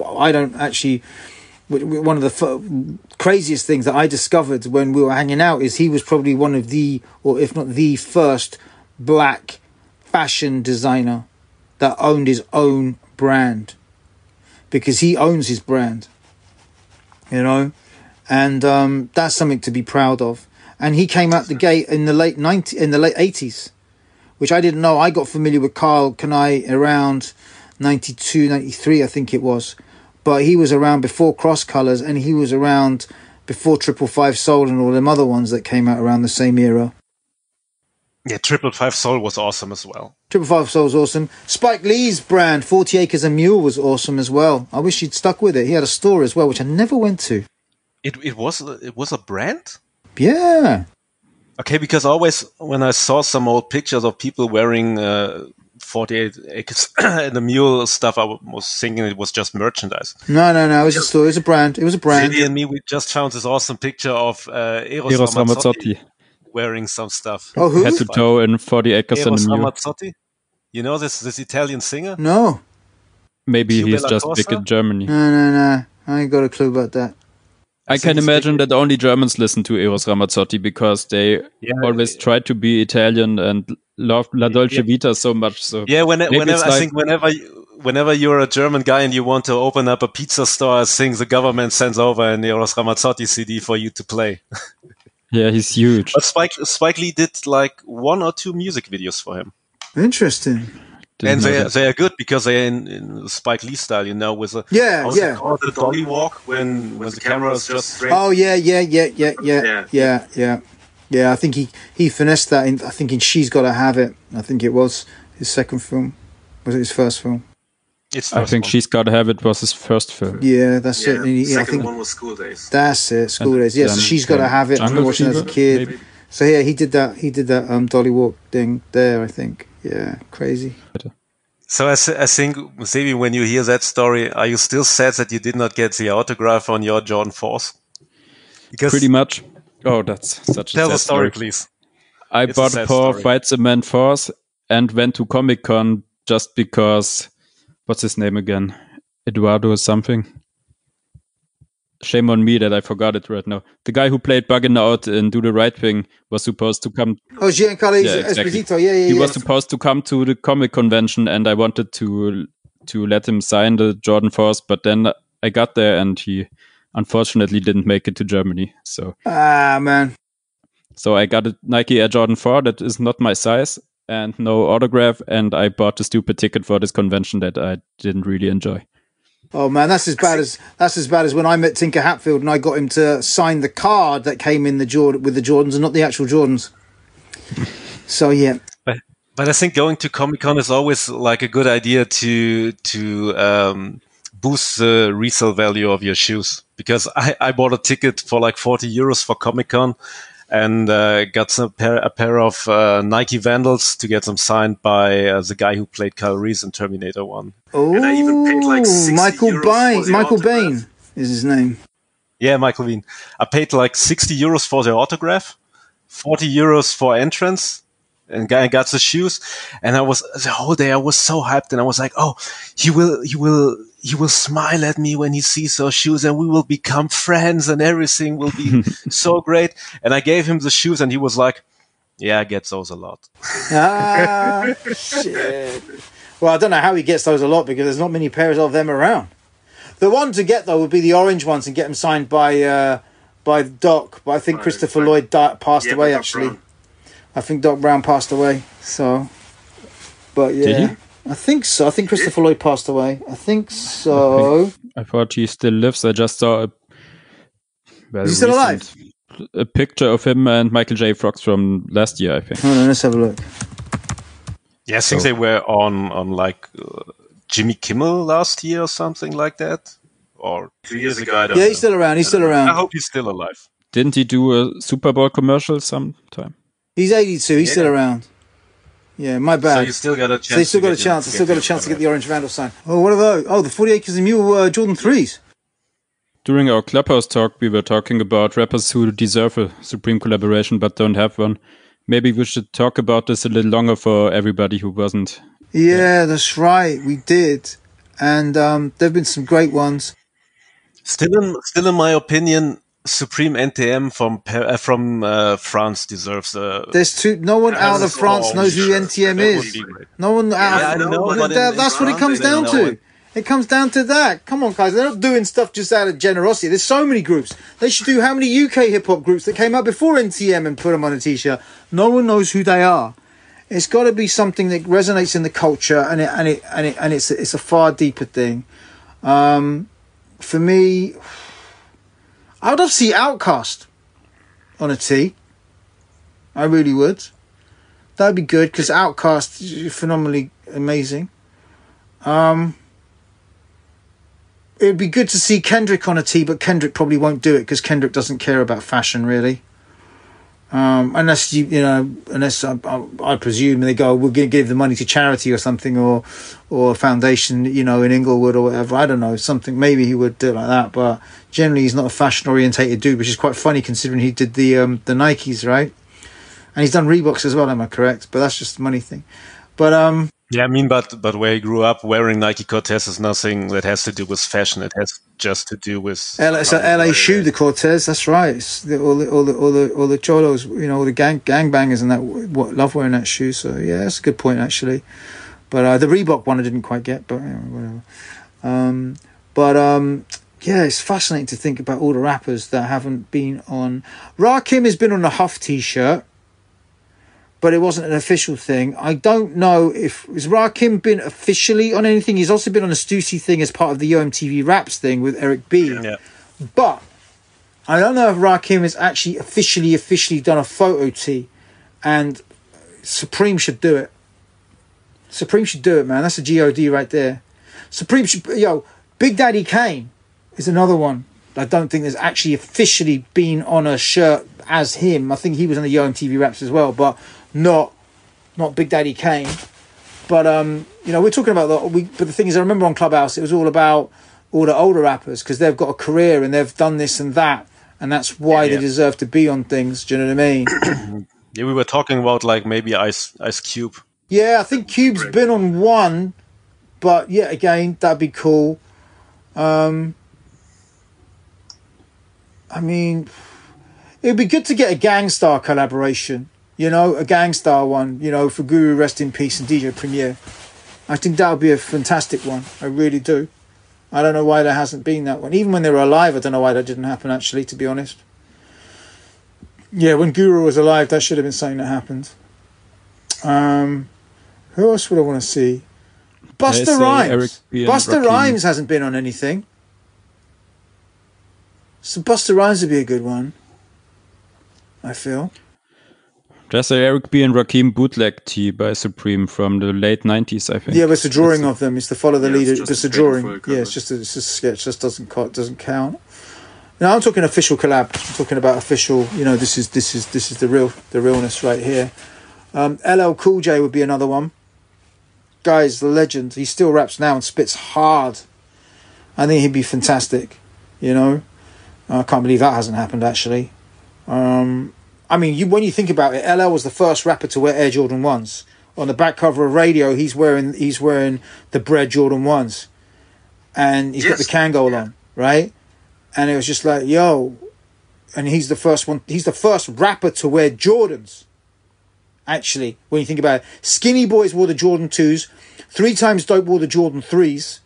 one of the craziest things that I discovered when we were hanging out is he was probably one of the, or if not the first, black fashion designer that owned his own brand, because he owns his brand. you know, and that's something to be proud of. And he came out the gate in the late 80s, which I didn't know. I got familiar with Karl Kani around 92, 93, I think it was. But he was around before Cross Colours, and he was around before 555 Soul and all them other ones that came out around the same era. Yeah, 555 Soul was awesome as well. 555 Soul was awesome. Spike Lee's brand, 40 Acres a Mule, was awesome as well. I wish he'd stuck with it. He had a store as well, which I never went to. It was a brand? Yeah. Okay, because always when I saw some old pictures of people wearing 48 Acres and the Mule stuff, I was thinking it was just merchandise. No. It was a store. It was a brand. Zeddy and me, we just found this awesome picture of Eros Ramazzotti wearing some stuff. Oh, who? Head to toe in 40 Acres and a Mule. Ramazzotti? You know this Italian singer? No. Maybe he's Bella just Corsa? big in Germany. No. I ain't got a clue about that. I can imagine that only Germans listen to Eros Ramazzotti because they always try to be Italian and love La Dolce Vita so much. So yeah, whenever I think whenever you're a German guy and you want to open up a pizza store, I think the government sends over an Eros Ramazzotti CD for you to play. Yeah, he's huge. But Spike Lee did like 1 or 2 music videos for him. Interesting. And they are good because they're in Spike Lee style, you know, with the the dolly walk when the camera is just straight. Oh yeah. I think he finessed that. I think in She's Gotta Have It. I think it was his second film. Was it his first film? I think She's Gotta Have It was his first film. Yeah, that's it. The second one was School Days. That's it, School Days. Yeah, so She's Gotta Have It. I remember watching it as a kid. Maybe. So yeah, he did that dolly walk thing there, I think. Yeah, crazy. So I think, Sebi, when you hear that story, are you still sad that you did not get the autograph on your Jordan 4s? Because pretty much. Oh, that's such a tell sad the story, please. I bought a pair of White Cement 4s and went to Comic-Con just because, what's his name again? Eduardo something. Shame on me that I forgot it right now. The guy who played Buggin' Out in Do the Right Thing was supposed to come. Oh, Giancarlo Esposito. Yeah. He was supposed to come to the comic convention, and I wanted to let him sign the Jordan 4s, but then I got there, and he unfortunately didn't make it to Germany. So man. So I got a Nike Air Jordan 4 that is not my size and no autograph, and I bought a stupid ticket for this convention that I didn't really enjoy. Oh man, that's as bad as when I met Tinker Hatfield and I got him to sign the card that came in with the Jordans and not the actual Jordans. So yeah. But I think going to Comic-Con is always like a good idea to boost the resale value of your shoes, because I bought a ticket for like 40 euros for Comic-Con and got a pair of Nike Vandals to get them signed by the guy who played Kyle Reese in Terminator 1. Oh, and I even paid like 60 Michael Bain is his name. Yeah, Michael Bain. I paid like 60 euros for the autograph, 40 euros for entrance, and I got the shoes. And the whole day I was so hyped, and I was like, oh, he will smile at me when he sees those shoes, and we will become friends, and everything will be so great. And I gave him the shoes, and he was like, yeah, I get those a lot. Shit. Well, I don't know how he gets those a lot, because there's not many pairs of them around. The one to get, though, would be the orange ones and get them signed by Doc. But I think Christopher Lloyd passed away, actually. Brown. I think Doc Brown passed away. So, but yeah. Did he? I think so. I think Christopher Lloyd passed away. I think so. I thought he still lives. I just saw Is he still alive? A picture of him and Michael J. Fox from last year, I think. Hold on, let's have a look. Yeah, I think they were on like Jimmy Kimmel last year or something like that. Or 2 years ago. Yeah, he's still around. I hope he's still alive. Didn't he do a Super Bowl commercial sometime? He's 82. He's still around. Yeah, my bad. So you still got a chance. So you still got a chance. I still got a chance to get the Orange Vandal sign. Oh, what are those? Oh, the 40 Acres and Mule Jordan 3s. During our Clubhouse talk, we were talking about rappers who deserve a Supreme collaboration but don't have one. Maybe we should talk about this a little longer for everybody who wasn't. Yeah, that's right. We did. And there have been some great ones. Still in my opinion, Supreme NTM from France deserves a... There's no one out of France knows who NTM is. No one out of... I know, that's what it comes down to. It comes down to that. Come on, guys. They're not doing stuff just out of generosity. There's so many groups. They should do how many UK hip-hop groups that came out before NTM and put them on a T-shirt. No one knows who they are. It's got to be something that resonates in the culture, and it's a far deeper thing. For me, I would love to see Outkast on a tee. I really would. That'd be good because Outkast is phenomenally amazing. It'd be good to see Kendrick on a tee, but Kendrick probably won't do it because Kendrick doesn't care about fashion really. Unless I presume they go, we're going to give the money to charity or something, or a foundation, in Inglewood or whatever. I don't know, something. Maybe he would do it like that, but generally he's not a fashion orientated dude, which is quite funny considering he did the Nikes, right? And he's done Reeboks as well. Am I correct? But that's just a money thing. But yeah, I mean, but where he grew up, wearing Nike Cortez is nothing that has to do with fashion. It has just to do with it's an LA shoe, the Cortez. That's right. It's all the cholos, all the gangbangers and that love wearing that shoe. So yeah, that's a good point actually. But the Reebok one I didn't quite get, but whatever. Yeah, it's fascinating to think about all the rappers that haven't been on. Rakim has been on a Huff T-shirt, but it wasn't an official thing. I don't know if... Has Rakim been officially on anything? He's also been on a Stussy thing as part of the OMTV Raps thing with Eric B. Yeah. But I don't know if Rakim has actually officially done a photo tee. And Supreme should do it. Supreme should do it, man. That's a GOD right there. Supreme should... Big Daddy Kane is another one. I don't think there's actually officially been on a shirt as him. I think he was on the OMTV Raps as well, but... Not Big Daddy Kane, but we're talking about but the thing is, I remember on Clubhouse it was all about all the older rappers because they've got a career and they've done this and that, and that's why they deserve to be on things. Do you know what I mean? Yeah, we were talking about like maybe Ice Cube. Yeah, I think Cube's been on one, but yeah, again that'd be cool. I mean, it'd be good to get a Gangstar collaboration. A Gangstar one, for Guru Rest in Peace and DJ Premier. I think that would be a fantastic one. I really do. I don't know why there hasn't been that one. Even when they were alive, I don't know why that didn't happen, actually, to be honest. Yeah, when Guru was alive, that should have been something that happened. Who else would I want to see? Busta Rhymes. Busta Rhymes hasn't been on anything. So Busta Rhymes would be a good one, I feel. There's a Eric B. and Rakim bootleg tee by Supreme from the late 90s, I think. Yeah, but it's a drawing of them. It's the follow the leader. It's a drawing. Yeah, it's just a sketch. Just doesn't count. Now I'm talking official collab. I'm talking about official. This is the realness right here. LL Cool J would be another one. Guy's the legend. He still raps now and spits hard. I think he'd be fantastic. I can't believe that hasn't happened actually. I mean, when you think about it, LL was the first rapper to wear Air Jordan 1s. On the back cover of Radio, he's wearing the Bread Jordan 1s. And he's got the Kangol on, right? And it was just like, yo. And he's the first one. He's the first rapper to wear Jordans. Actually, when you think about it. Skinny Boys wore the Jordan 2s. 3 Times Dope wore the Jordan 3s.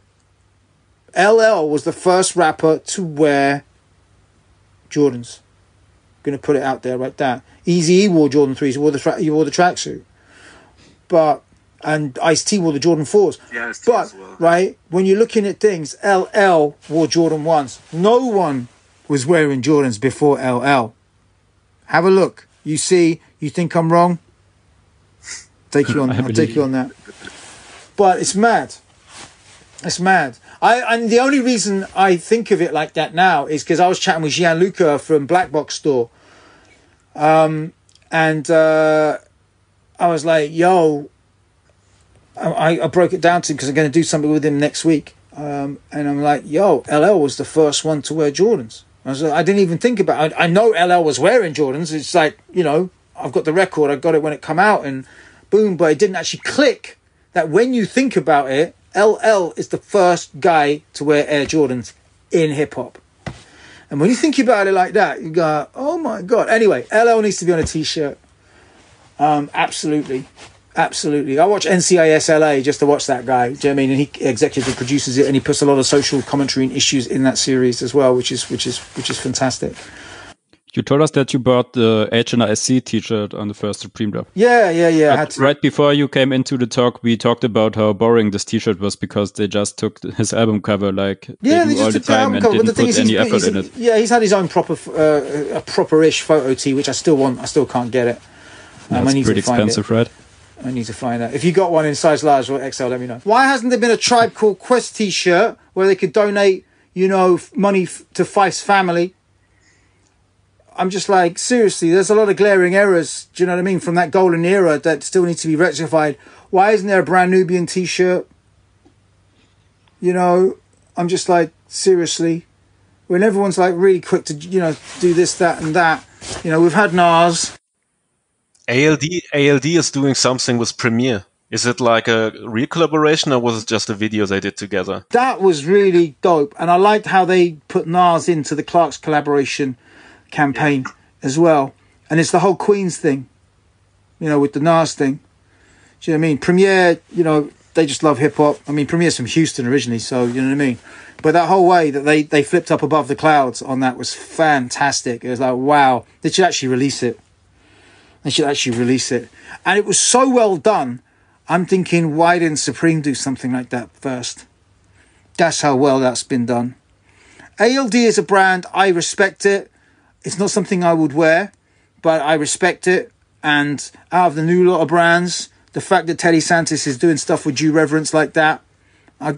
LL was the first rapper to wear Jordans. Going to put it out there like that. Eazy-E wore Jordan 3s. He wore the tracksuit. And Ice-T wore the Jordan 4s. Yeah, but, well. Right, when you're looking at things, LL wore Jordan 1s. No one was wearing Jordans before LL. Have a look. You see, you think I'm wrong? I'll take you on that. But it's mad. It's mad. And the only reason I think of it like that now is because I was chatting with Gianluca from Black Box Store. And I was like, yo, I broke it down to him because I'm going to do something with him next week. And I'm like, yo, LL was the first one to wear Jordans. I didn't even think about it. I know LL was wearing Jordans. It's like, I've got the record. I got it when it come out and boom. But it didn't actually click that when you think about it, LL is the first guy to wear Air Jordans in hip-hop. And when you think about it like that, you go, oh my God. Anyway, LL needs to be on a T-shirt. Absolutely. Absolutely. I watch NCIS LA just to watch that guy. Do you know what I mean? And he executive produces it, and he puts a lot of social commentary and issues in that series as well, which is fantastic. You told us that you bought the HNIC t-shirt on the first Supreme Drop. Yeah. I had to. Right before you came into the talk, we talked about how boring this t-shirt was because they just took his album cover like they do all the time and didn't put any effort in it. Yeah, he's had his own proper-ish photo tee, which I still want. I still can't get it. It's pretty expensive, right? I need to find out. If you got one in size large or XL, let me know. Why hasn't there been a Tribe Called Quest t-shirt where they could donate, money to Fife's family? I'm just like, seriously, there's a lot of glaring errors, do you know what I mean, from that golden era that still need to be rectified. Why isn't there a Brand Nubian t-shirt? I'm just like, seriously. When everyone's like really quick to, do this, that and that. We've had Nas. ALD is doing something with Premiere. Is it like a real collaboration or was it just a video they did together? That was really dope. And I liked how they put Nas into the Clark's collaboration campaign as well. And it's the whole Queens thing, with the Nas thing. Do you know what I mean? Premiere, they just love hip hop. I mean, Premiere's from Houston originally, so you know what I mean? But that whole way that they flipped up above the clouds on that was fantastic. It was like, wow, they should actually release it. And it was so well done. I'm thinking, why didn't Supreme do something like that first? That's how well that's been done. ALD is a brand. I respect it. It's not something I would wear, but I respect it. And out of the new lot of brands, the fact that Teddy Santis is doing stuff with due reverence like that, I'm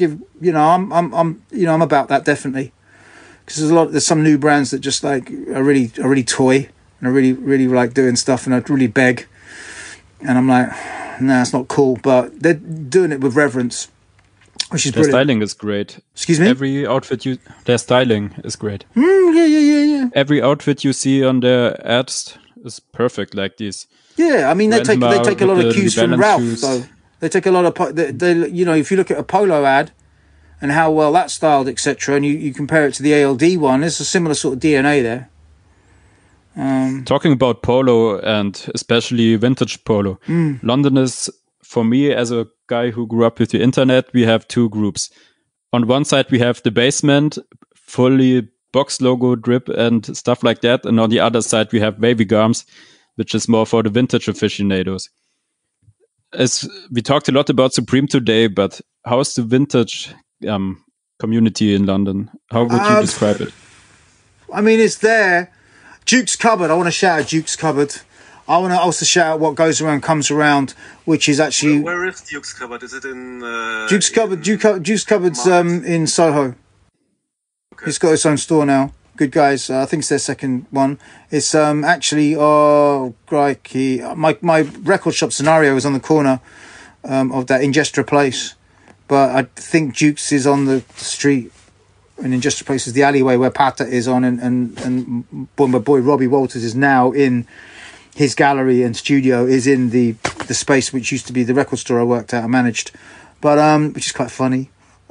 about that definitely. Because there's some new brands that just like are really toy. And I really like doing stuff, and I really beg. And I'm like, nah, it's not cool. But they're doing it with reverence, which is brilliant. Their styling is great. Excuse me? Every outfit their styling is great. Yeah. Every outfit you see on their ads is perfect, like these. Yeah, I mean, they take a lot of cues from Ralph, though. They take a lot of, if you look at a Polo ad and how well that's styled, etc., and you compare it to the ALD one, there's a similar sort of DNA there. Talking about polo and especially vintage polo, London is, for me as a guy who grew up with the internet, we have two groups. On one side we have the basement, fully box logo drip and stuff like that, and on the other side we have Wavy Garms, which is more for the vintage aficionados. As we talked a lot about Supreme today, but how's the vintage community in London? How would you describe it? I mean, it's there. Duke's Cupboard. I want to shout out Duke's Cupboard. I want to also shout out What Goes Around Comes Around, which is actually... Where is Duke's Cupboard? Is it in... Duke's Cupboard's in Soho. Okay. It's got its own store now. Good guys. I think it's their second one. It's actually... Oh, crikey. My record shop Scenario is on the corner of that Ingestra place. But I think Duke's is on the street. And in just places, the alleyway where Pata is on, and my boy Robbie Walters is now in his gallery and studio is in the space which used to be the record store I worked at and managed, but which is quite funny.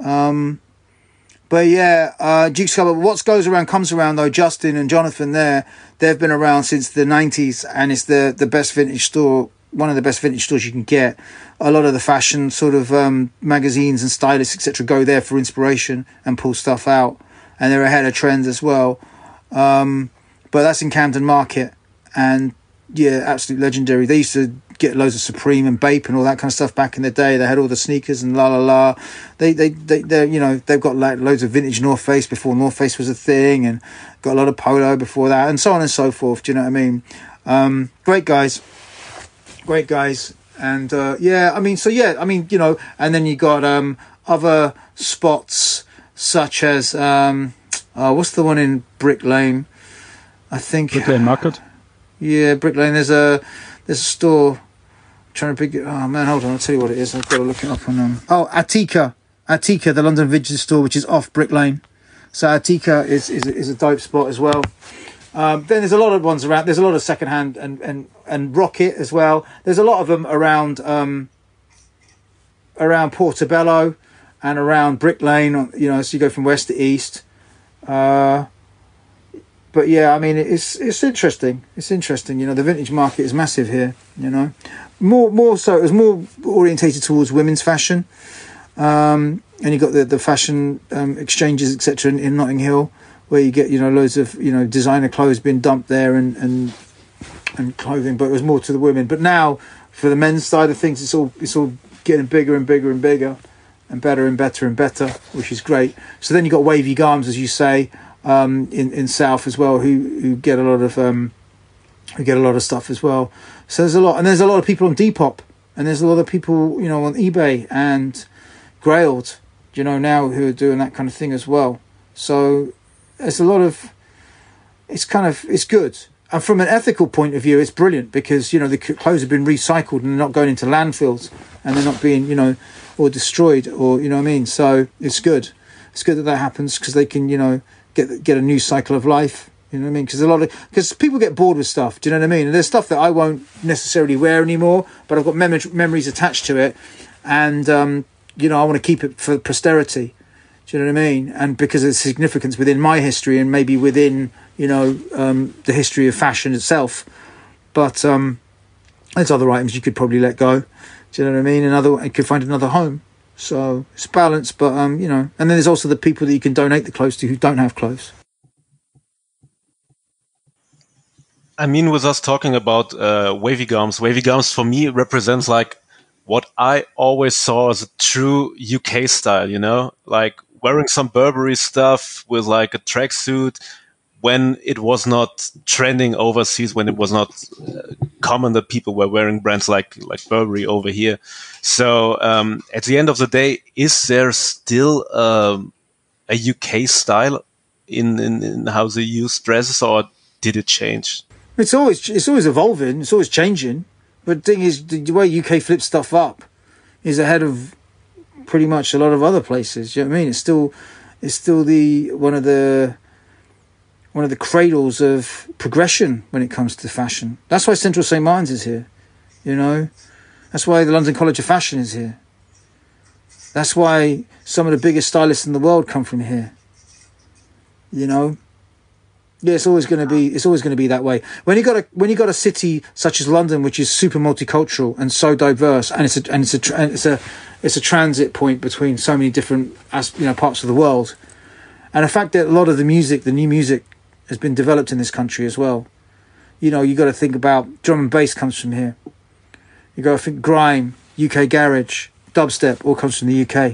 But yeah, Duke's Cupboard. What goes around comes around though. Justin and Jonathan they've been around since the 90s, and it's the best vintage store. One of the best vintage stores you can get. A lot of the fashion sort of magazines and stylists, etc., go there for inspiration and pull stuff out. And they're ahead of trends as well. But that's in Camden Market. And yeah, absolutely legendary. They used to get loads of Supreme and Bape and all that kind of stuff back in the day. They had all the sneakers and la. They've got like loads of vintage North Face before North Face was a thing, and got a lot of Polo before that, and so on and so forth. Do you know what I mean? Great guys. And and then you got other spots such as what's the one in Brick Lane? I think Brick Lane Market. Yeah, Brick Lane. There's a store. I'm trying to pick it. Oh man, hold on. I'll tell you what it is. I've got to look it up on Attica, the London Vintage store, which is off Brick Lane. So Attica is a dope spot as well. Then there's a lot of ones around. There's a lot of secondhand and Rocket as well. There's a lot of them around Portobello and around Brick Lane. So you go from west to east. But yeah, I mean, it's interesting. It's interesting. You know, the vintage market is massive here. You know, more so. It was more orientated towards women's fashion, and you got the fashion exchanges, etc. in Notting Hill, where you get, you know, loads of, you know, designer clothes being dumped there and clothing. But it was more to the women. But now, for the men's side of things, it's all getting bigger and bigger and bigger, and better and better and better, which is great. So then you got Wavy Garms, as you say. In South as well, who get a lot of stuff as well. So there's a lot of people on Depop, and there's a lot of people, you know, on eBay and Grailed, you know, now, who are doing that kind of thing as well. So there's a lot of, it's good. And from an ethical point of view, it's brilliant, because, you know, the clothes have been recycled and they're not going into landfills, and they're not being, you know, or destroyed, or, you know what I mean. So it's good. It's good that happens, because they can, you know, get a new cycle of life, you know what I mean? Because people get bored with stuff, do you know what I mean? And there's stuff that I won't necessarily wear anymore, but I've got memories attached to it, and you know, I want to keep it for posterity, do you know what I mean? And because of the significance within my history, and maybe within, you know, the history of fashion itself. But there's other items you could probably let go, do you know what I mean? And you could find another home. So it's balanced, but you know, and then there's also the people that you can donate the clothes to who don't have clothes. I mean, with us talking about Wavy Garms for me represents like what I always saw as a true UK style, you know, like wearing some Burberry stuff with like a tracksuit, when it was not trending overseas, when it was not common that people were wearing brands like Burberry over here. So at the end of the day, is there still a UK style in how they use dresses, or did it change? It's always evolving. It's always changing. But the thing is, the way UK flips stuff up is ahead of pretty much a lot of other places. Do you know what I mean? It's still one of the cradles of progression when it comes to fashion. That's why Central St. Martin's is here, you know. That's why the London College of Fashion is here. That's why some of the biggest stylists in the world come from here, you know. Yeah, it's always going to be that way. When you got a city such as London, which is super multicultural and so diverse, and it's a transit point between so many different, you know, parts of the world, and the fact that a lot of the new music has been developed in this country as well. You know, you got to think about drum and bass comes from here. You got to think grime, UK garage, dubstep, all comes from the UK.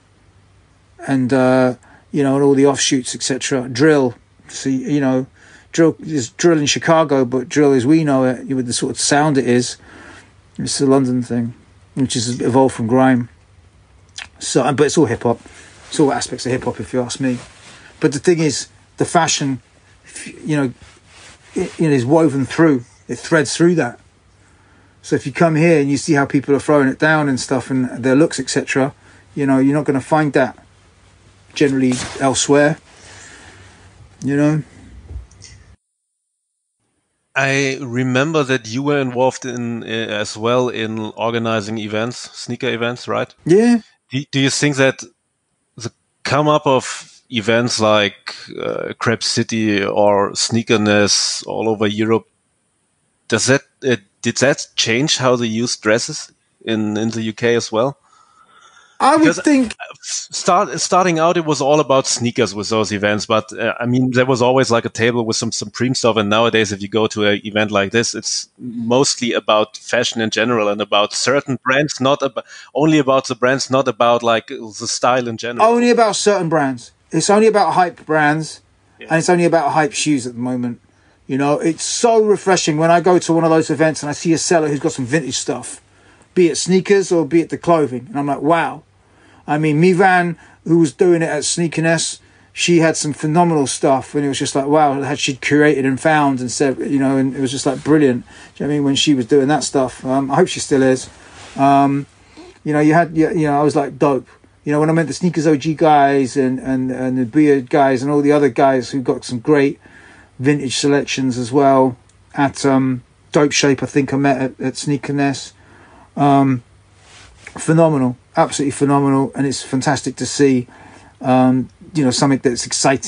And you know, and all the offshoots, etc. Drill. So, you know, drill is drill in Chicago, but drill as we know it, with the sort of sound it is, it's a London thing, which is evolved from grime. So, but it's all hip hop. It's all aspects of hip hop, if you ask me. But the thing is, the fashion, you know, it is woven through. It threads through that. So if you come here and you see how people are throwing it down and stuff, and their looks, etc., you know, you're not going to find that generally elsewhere. You know. I remember that you were involved in as well in organizing events, sneaker events, right? Yeah. Do you think that the come up of events like Crep City or Sneakerness all over Europe, did that change how they use dresses in the UK as well? I would think starting out, it was all about sneakers with those events. But I mean, there was always like a table with some Supreme stuff. And nowadays, if you go to an event like this, it's mostly about fashion in general and about certain brands, only about the brands, not about like the style in general. Only about certain brands. It's only about hype brands, and it's only about hype shoes at the moment. You know, it's so refreshing when I go to one of those events and I see a seller who's got some vintage stuff, be it sneakers or be it the clothing. And I'm like, wow. I mean, Mivan, who was doing it at Sneakerness, she had some phenomenal stuff, and it was just like, wow, had she curated and found and said, you know, and it was just like brilliant. Do you know what I mean? When she was doing that stuff, I hope she still is. You know, I was like, dope. You know, when I met the Sneakers OG guys and the Beard guys and all the other guys who got some great vintage selections as well at Dope Shape, I think I met at Sneakerness. Phenomenal, absolutely phenomenal, and it's fantastic to see, you know, something that's exciting,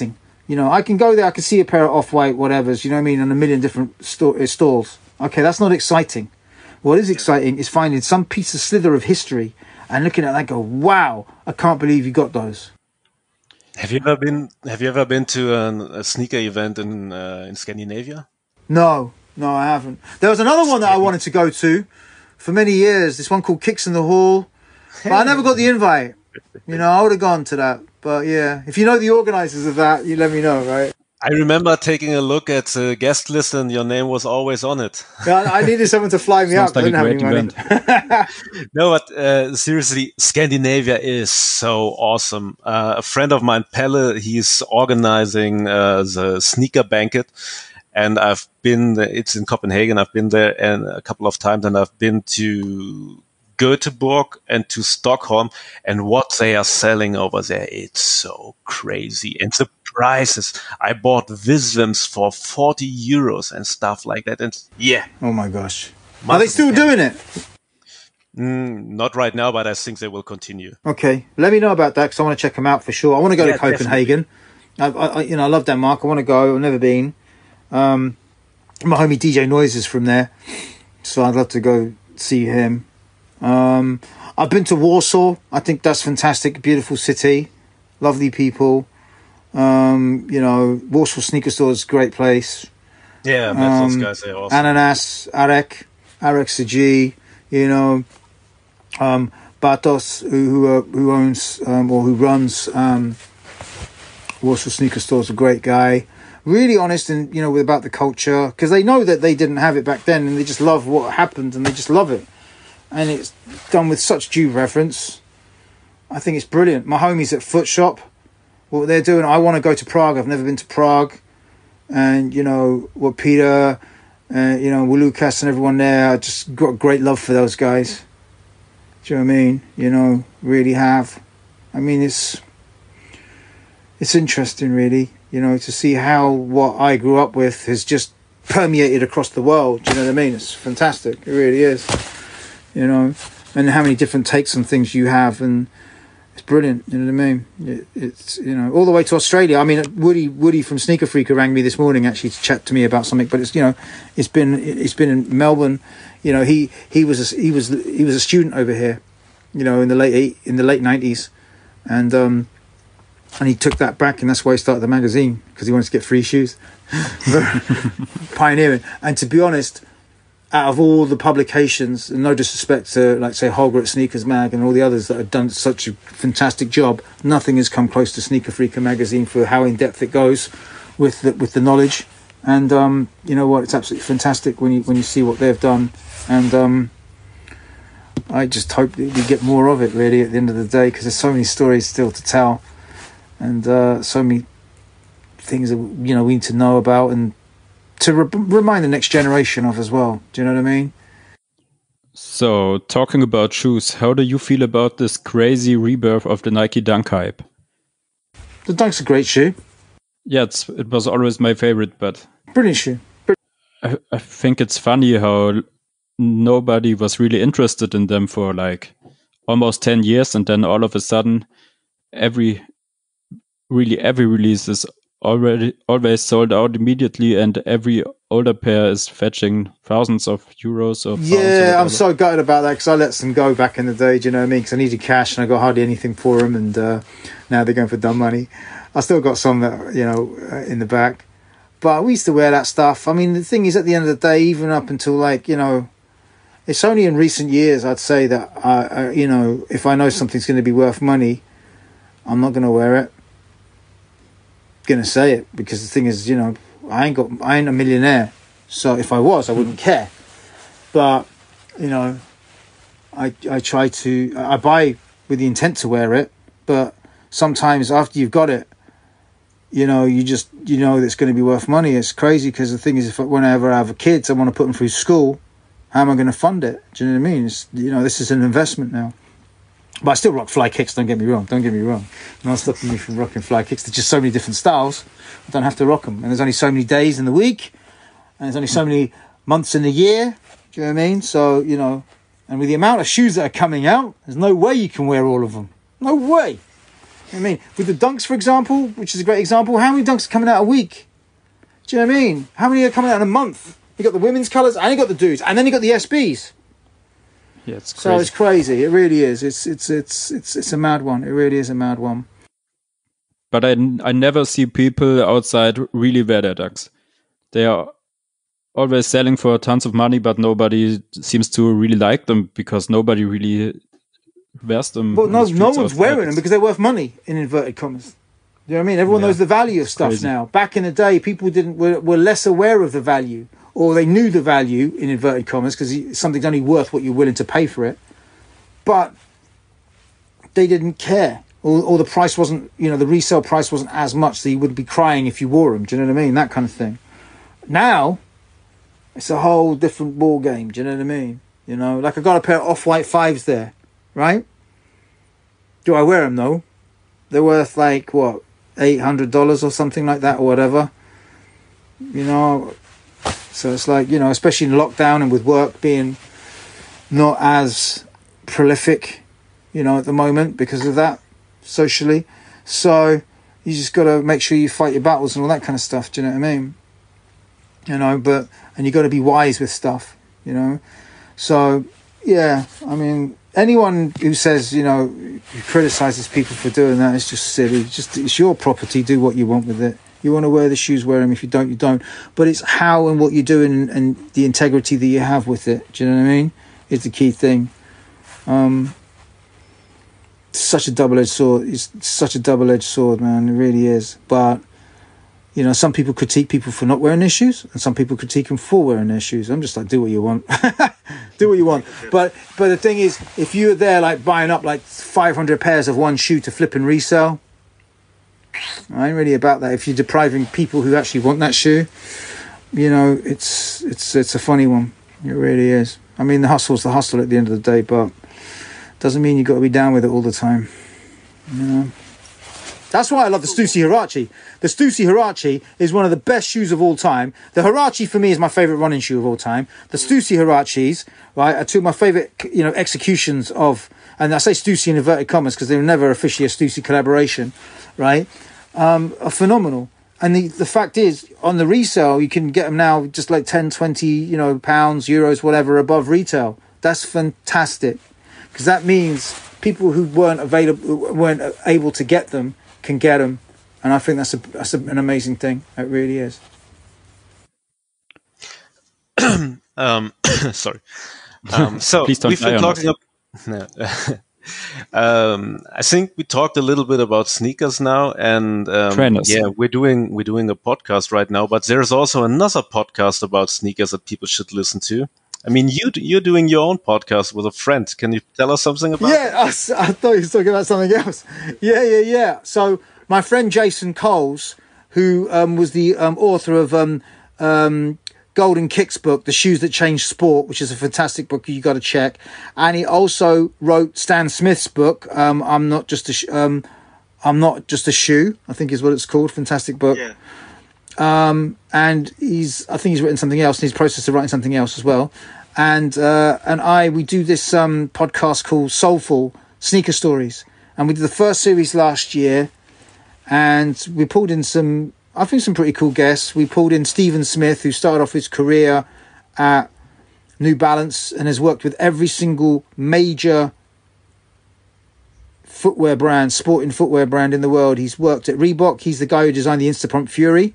You know, I can go there, I can see a pair of Off-White whatevers, you know what I mean, on a million different stalls. Okay, that's not exciting. What is exciting is finding some piece of slither of history and looking at it and go, wow, I can't believe you got those. Have you ever been to a sneaker event in Scandinavia? No, I haven't. There was another one that I wanted to go to for many years. This one called Kicks in the Hall, but I never got the invite. You know, I would have gone to that. But yeah, if you know the organisers of that, you let me know, right? I remember taking a look at the guest list and your name was always on it. Yeah, I needed someone to fly me up. Like I didn't have any money. No, but seriously, Scandinavia is so awesome. A friend of mine, Pelle, he's organizing the sneaker banquet. And it's in Copenhagen. I've been there a couple of times, and I've been to Göteborg and to Stockholm, and what they are selling over there, it's so crazy. And the prices, I bought Visvims for 40 euros and stuff like that. And yeah. Oh my gosh. Are they still doing it? Not right now, but I think they will continue. Okay. Let me know about that, because I want to check them out for sure. I want to go to Copenhagen. I love Denmark. I want to go. I've never been. My homie DJ Noise is from there, so I'd love to go see him. I've been to Warsaw. I think that's fantastic. Beautiful city, lovely people. Warsaw Sneaker Store is a great place. Yeah, I met those guys there also. Ananas, Arek Sagi, Bartos, who owns or who runs Warsaw Sneaker Store, is a great guy. Really honest and, about the culture, because they know that they didn't have it back then and they just love what happened and they just love it. And it's done with such due reverence. I think it's brilliant. My homies at Foot Shop, what they're doing, I want to go to Prague. I've never been to Prague. And, what Peter, Lucas and everyone there, I just got great love for those guys. Do you know what I mean? Really have. I mean, it's interesting, really. To see how what I grew up with has just permeated across the world. Do you know what I mean? It's fantastic. It really is. And how many different takes on things you have, and it's brilliant. You know what I mean? It's all the way to Australia. I mean, Woody from Sneaker Freaker rang me this morning actually to chat to me about something. But it's it's been in Melbourne. He was a student over here. In the late 90s, and he took that back, and that's why he started the magazine, because he wanted to get free shoes. Pioneering. And to be honest, out of all the publications, and no disrespect to, like, say, Holger at Sneakers Mag and all the others that have done such a fantastic job, nothing has come close to Sneaker Freaker magazine for how in-depth it goes with the knowledge. And you know what? It's absolutely fantastic when you see what they've done. And I just hope that we get more of it, really, at the end of the day, because there's so many stories still to tell. And so many things that we need to know about and to remind the next generation of as well. Do you know what I mean? So, talking about shoes, how do you feel about this crazy rebirth of the Nike Dunk hype? The Dunk's a great shoe. Yeah, it was always my favorite, but brilliant shoe. I think it's funny how nobody was really interested in them for like almost 10 years, and then all of a sudden, every release is always sold out immediately, and every older pair is fetching thousands of euros. I'm so gutted about that, because I let some go back in the day. Do you know what I mean? Because I needed cash and I got hardly anything for them, and now they're going for dumb money. I still got some that in the back, but we used to wear that stuff. I mean, the thing is, at the end of the day, even up until it's only in recent years I'd say that if I know something's going to be worth money, I'm not going to wear it. Going to say it, because the thing is, I ain't a millionaire, so if I was, I wouldn't care. But I buy with the intent to wear it, but sometimes after you've got it, you just that it's going to be worth money. It's crazy, because the thing is, whenever I have kids, I want to put them through school. How am I going to fund it? Do you know what I mean? It's, this is an investment now. But I still rock fly kicks, don't get me wrong. No one's stopping me from rocking fly kicks. There's just so many different styles. I don't have to rock them. And there's only so many days in the week. And there's only so many months in the year. Do you know what I mean? So, and with the amount of shoes that are coming out, there's no way you can wear all of them. No way. I mean, with the Dunks, for example, which is a great example, how many Dunks are coming out a week? Do you know what I mean? How many are coming out in a month? You got the women's colours, and you got the dudes, and then you got the SBs. Yeah, it's crazy. So it's crazy. It really is. It's a mad one. It really is a mad one. But I never see people outside really wear their Dunks. They are always selling for tons of money, but nobody seems to really like them because nobody really wears them. But no one's wearing them because they're worth money, in inverted commas. You know what I mean? Everyone knows the value of stuff now. Back in the day, people were less aware of the value, or they knew the value, in inverted commas, because something's only worth what you're willing to pay for it. But they didn't care. Or the price wasn't, the resale price wasn't as much, so you would be crying if you wore them. Do you know what I mean? That kind of thing. Now, it's a whole different ball game. Do you know what I mean? Like I got a pair of Off-White 5s there, right? Do I wear them though? They're worth like, what, $800 or something like that or whatever. So it's like, especially in lockdown and with work being not as prolific, at the moment because of that. Socially, so you just got to make sure you fight your battles and all that kind of stuff. Do you know what I mean? And you got to be wise with stuff. So yeah, I mean, anyone who says who criticizes people for doing that is just silly. It's your property. Do what you want with it. You want to wear the shoes, wear them. If you don't, you don't. But it's how and what you're doing and the integrity that you have with it. Do you know what I mean? Is the key thing. Such a double-edged sword. It's such a double-edged sword, man. It really is. But some people critique people for not wearing their shoes, and some people critique them for wearing their shoes. I'm just like, do what you want. Do what you want. But the thing is, if you're there like buying up like 500 pairs of one shoe to flip and resell, I ain't really about that. If you're depriving people who actually want that shoe, it's a funny one. It really is. I mean, the hustle's the hustle at the end of the day, but doesn't mean you've got to be down with it all the time. That's why I love the Stussy Huarache. The Stussy Huarache is one of the best shoes of all time. The Huarache for me is my favourite running shoe of all time. The Stussy Huaraches, right, are two of my favourite, executions of, and I say Stussy in inverted commas because they were never officially a Stussy collaboration, right, are phenomenal. And the fact is, on the resale, you can get them now just like 10, 20, pounds, euros, whatever, above retail. That's fantastic. Because that means people who weren't able to get them can get them, and I think that's an amazing thing. It really is. Sorry. So we've been talking. I think we talked a little bit about sneakers now, and we're doing a podcast right now. But there's also another podcast about sneakers that people should listen to. I mean, you're doing your own podcast with a friend. Can you tell us something about it? Yeah, I thought you were talking about something else. Yeah. So my friend Jason Coles, who was the author of Golden Kicks book, The Shoes That Changed Sport, which is a fantastic book you got to check. And he also wrote Stan Smith's book, I'm Not Just a Shoe, I think is what it's called. Fantastic book. Yeah. And I think he's written something else, and he's processed of writing something else as well. And we do this podcast called Soulful Sneaker Stories, and we did the first series last year, and we pulled in some pretty cool guests. We pulled in Stephen Smith, who started off his career at New Balance and has worked with every single major sporting footwear brand in the world. He's worked at Reebok. He's the guy who designed the Instapump Fury.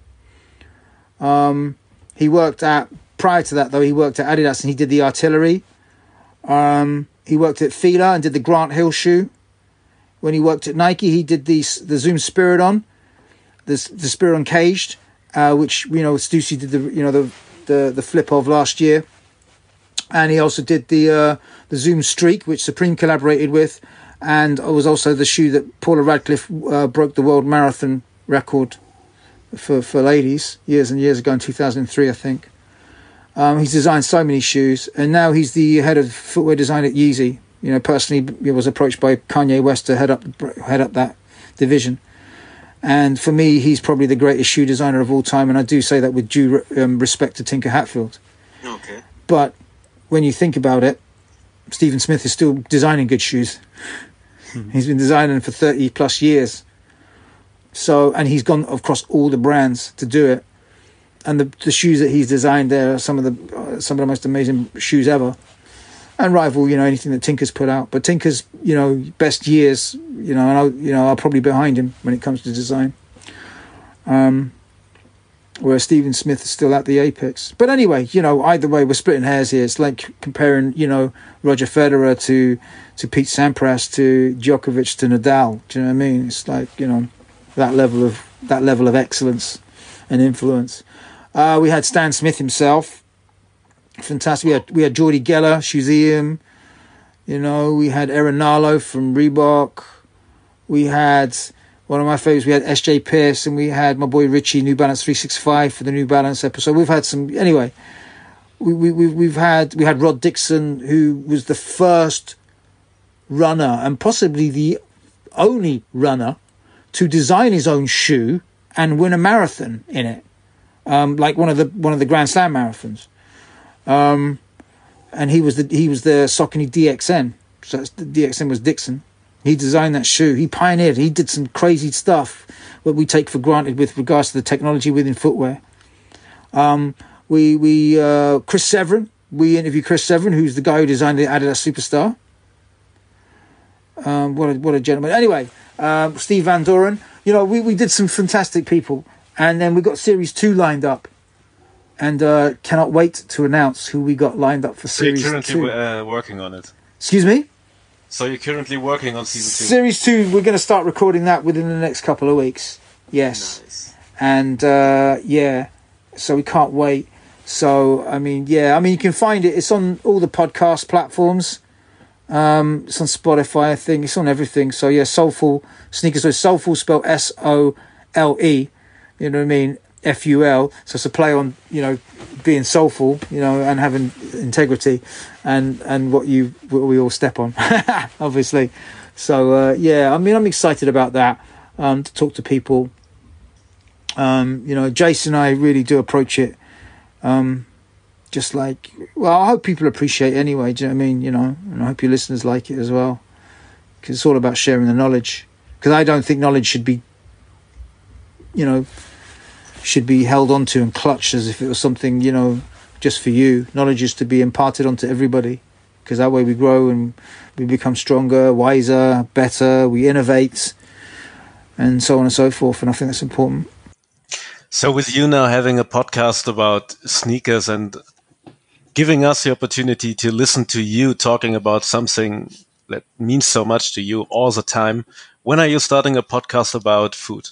Prior to that though, he worked at Adidas and he did the Artillery. He worked at Fila and did the Grant Hill shoe. When he worked at Nike, he did the Zoom Spiridon, the Spiridon Caged, which Stussy did the flip of last year, and he also did the Zoom Streak, which Supreme collaborated with, and it was also the shoe that Paula Radcliffe broke the world marathon record for ladies years and years ago in 2003, I think. He's designed so many shoes, and now he's the head of footwear design at Yeezy. Personally, he was approached by Kanye West to head up that division. And for me, he's probably the greatest shoe designer of all time, and I do say that with due respect to Tinker Hatfield. Okay. But when you think about it, Stephen Smith is still designing good shoes. He's been designing for 30 plus years. So, and he's gone across all the brands to do it. And the shoes that he's designed there are some of the most amazing shoes ever, and rival, anything that Tinker's put out. But Tinker's, best years, and are probably behind him when it comes to design. Where Stephen Smith is still at the apex. But anyway, either way, we're splitting hairs here. It's like comparing, Roger Federer to Pete Sampras to Djokovic to Nadal. Do you know what I mean? It's like, that level of excellence and influence. We had Stan Smith himself, fantastic. We had Jordi Geller, Shoeseum. We had Aaron Nalo from Reebok. We had one of my favorites. We had SJ Pierce, and we had my boy Richie, New Balance 365 for the New Balance episode. We've had some anyway. We had Rod Dixon, who was the first runner and possibly the only runner to design his own shoe and win a marathon in it. Like one of the Grand Slam marathons, and he was the Saucony DXN. So the DXN was Dixon. He designed that shoe. He pioneered. He did some crazy stuff that we take for granted with regards to the technology within footwear. Chris Severin. We interviewed Chris Severin, who's the guy who designed the Adidas Superstar. What a gentleman. Anyway, Steve Van Doren. We did some fantastic people. And then we got Series 2 lined up. And cannot wait to announce who we got lined up for Series 2. So you're currently working on it? Excuse me? So you're currently working on Season 2? Series 2, we're going to start recording that within the next couple of weeks. Yes. Nice. And, so we can't wait. So, you can find it. It's on all the podcast platforms. It's on Spotify, I think. It's on everything. So, yeah, Soulful Sneakers. So Soulful spelled SOLE. You know what I mean? FUL. So it's a play on, being soulful, and having integrity, and what we all step on, obviously. So I'm excited about that. To talk to people. Jason and I really do approach it. Just like, I hope people appreciate it anyway. Do you know what I mean? And I hope your listeners like it as well, because it's all about sharing the knowledge. Because I don't think knowledge should be held onto and clutched as if it was something, just for you. Knowledge is to be imparted onto everybody, because that way we grow and we become stronger, wiser, better, we innovate, and so on and so forth. And I think that's important. So with you now having a podcast about sneakers and giving us the opportunity to listen to you talking about something that means so much to you all the time, when are you starting a podcast about food?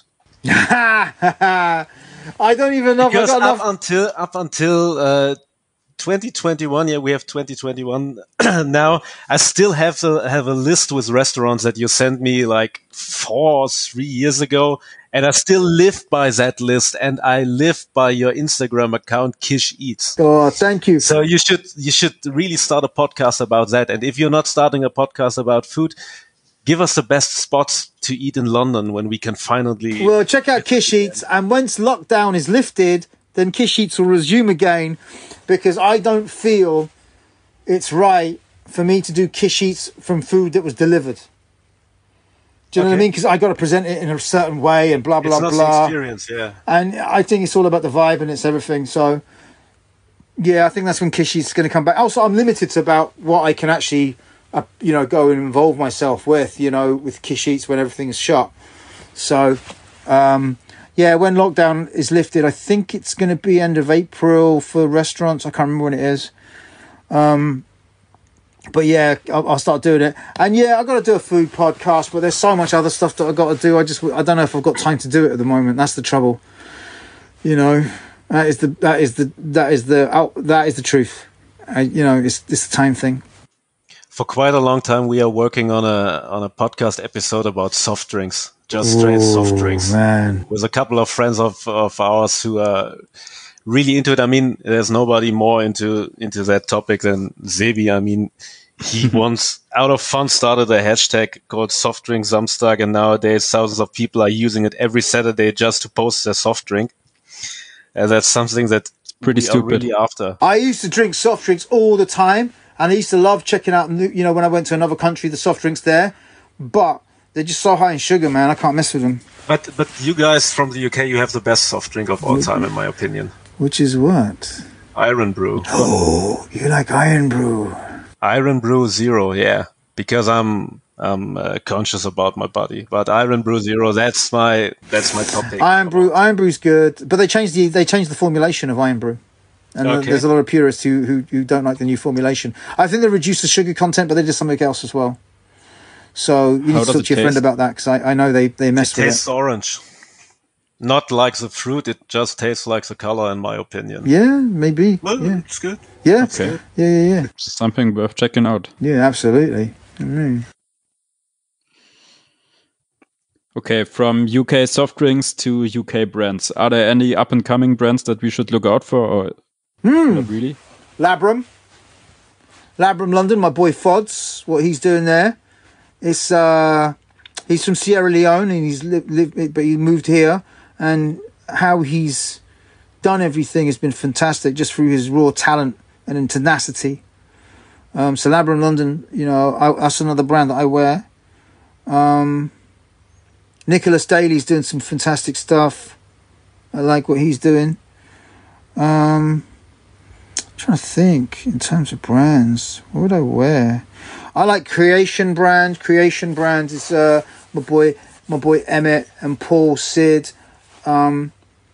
I don't even know because if I got up until 2021, we have 2021 now. I still have a list with restaurants that you sent me like 4 or 3 years ago, and I still live by that list, and I live by your Instagram account, Kish Eats. Oh, thank you. So you should really start a podcast about that. And if you're not starting a podcast about food, give us the best spots to eat in London when we can finally... Well, check out Kish Eats, and once lockdown is lifted, then Kish Eats will resume again, because I don't feel it's right for me to do Kish Eats from food that was delivered. Do you know what I mean? Because I got to present it in a certain way and blah, blah, blah. It's not the experience, yeah. And I think it's all about the vibe and it's everything. So, yeah, I think that's when Kish Eats is going to come back. Also, I'm limited to about what I can actually... go and involve myself with Kish Eats when everything is shut. So, when lockdown is lifted, I think it's going to be end of April for restaurants. I can't remember when it is. But yeah, I'll start doing it. And yeah, I've got to do a food podcast, but there's so much other stuff that I've got to do. I don't know if I've got time to do it at the moment. That's the trouble. That is the truth. It's the time thing. For quite a long time, we are working on a podcast episode about soft drinks, just straight soft drinks, man. With a couple of friends of ours who are really into it. I mean, there's nobody more into that topic than Sebi. I mean, he once, out of fun, started a hashtag called Soft Drink Samstag, and nowadays thousands of people are using it every Saturday just to post their soft drink. And that's something that pretty stupid. Really after. I used to drink soft drinks all the time. And I used to love checking out, when I went to another country, the soft drinks there. but they're just so high in sugar, man. I can't mess with them. But you guys from the UK, you have the best soft drink of all time, in my opinion. Which is what? Iron Brew. Oh, you like Iron Brew? Iron Brew Zero, yeah. Because I'm conscious about my body. But Iron Brew Zero, that's my top pick. Iron Brew's good, but they changed the formulation of Iron Brew. And there's a lot of purists who don't like the new formulation. I think they reduced the sugar content, but they did something else as well. So you need to talk to your friend about that, because I know they mess with it. It tastes orange. Not like the fruit, it just tastes like the color, in my opinion. Yeah, maybe. Well, yeah. It's good. Yeah. Okay. Yeah. Something worth checking out. Yeah, absolutely. Okay, from UK soft drinks to UK brands. Are there any up-and-coming brands that we should look out for, or not really? Labrum London, my boy Fods, what he's doing there. It's he's from Sierra Leone, and he's lived, but he moved here, and how he's done everything has been fantastic, just through his raw talent and tenacity. So Labrum London, that's another brand that I wear. Nicholas Daly's doing some fantastic stuff. I like what he's doing. I'm trying to think in terms of brands. What would I wear? I like Creation Brand. Creation Brand is my boy Emmett and Paul Sid. And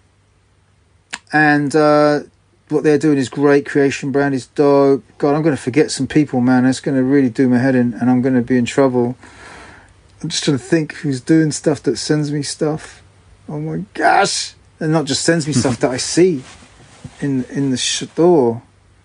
what they're doing is great. Creation Brand is dope. God, I'm going to forget some people, man. That's going to really do my head in, and I'm going to be in trouble. I'm just trying to think who's doing stuff that sends me stuff. Oh my gosh. And not just sends me stuff that I see in the store.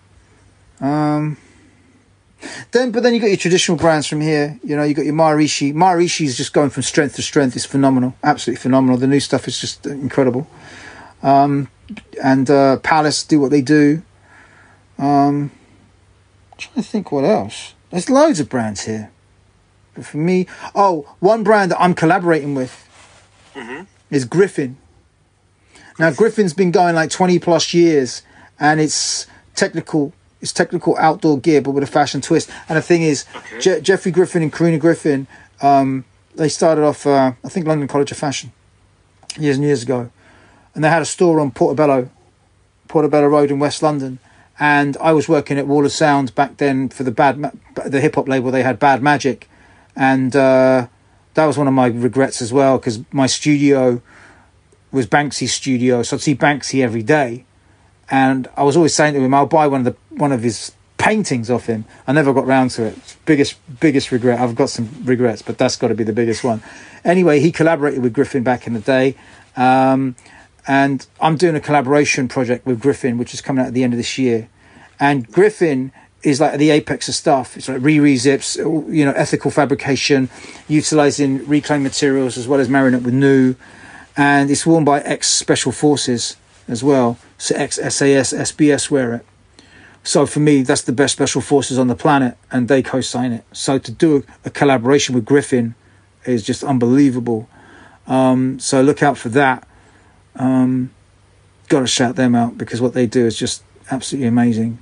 Then you got your traditional brands from here. You got your Maharishi. Maharishi is just going from strength to strength. It's phenomenal. Absolutely phenomenal. The new stuff is just incredible. And Palace do what they do. I'm trying to think what else. There's loads of brands here. But for me, one brand that I'm collaborating with is Griffin. Now, Griffin's been going like 20 plus years, and it's technical outdoor gear, but with a fashion twist. And the thing is, Jeffrey Griffin and Karina Griffin, they started off, I think, London College of Fashion years and years ago. And they had a store on Portobello Road in West London. And I was working at Wall of Sound back then for the hip-hop label. They had Bad Magic. And that was one of my regrets as well, because my studio was Banksy's studio. So I'd see Banksy every day. And I was always saying to him, I'll buy one of his paintings off him. I never got round to it. Biggest regret. I've got some regrets, but that's got to be the biggest one. Anyway, he collaborated with Griffin back in the day. And I'm doing a collaboration project with Griffin, which is coming out at the end of this year. And Griffin is like the apex of stuff. It's like re-zips, ethical fabrication, utilizing reclaimed materials as well as marrying it with new. And it's worn by ex-Special Forces as well. So ex-SAS, SBS wear it. So for me, that's the best Special Forces on the planet, and they co-sign it. So to do a collaboration with Griffin is just unbelievable. So look out for that. Got to shout them out, because what they do is just absolutely amazing.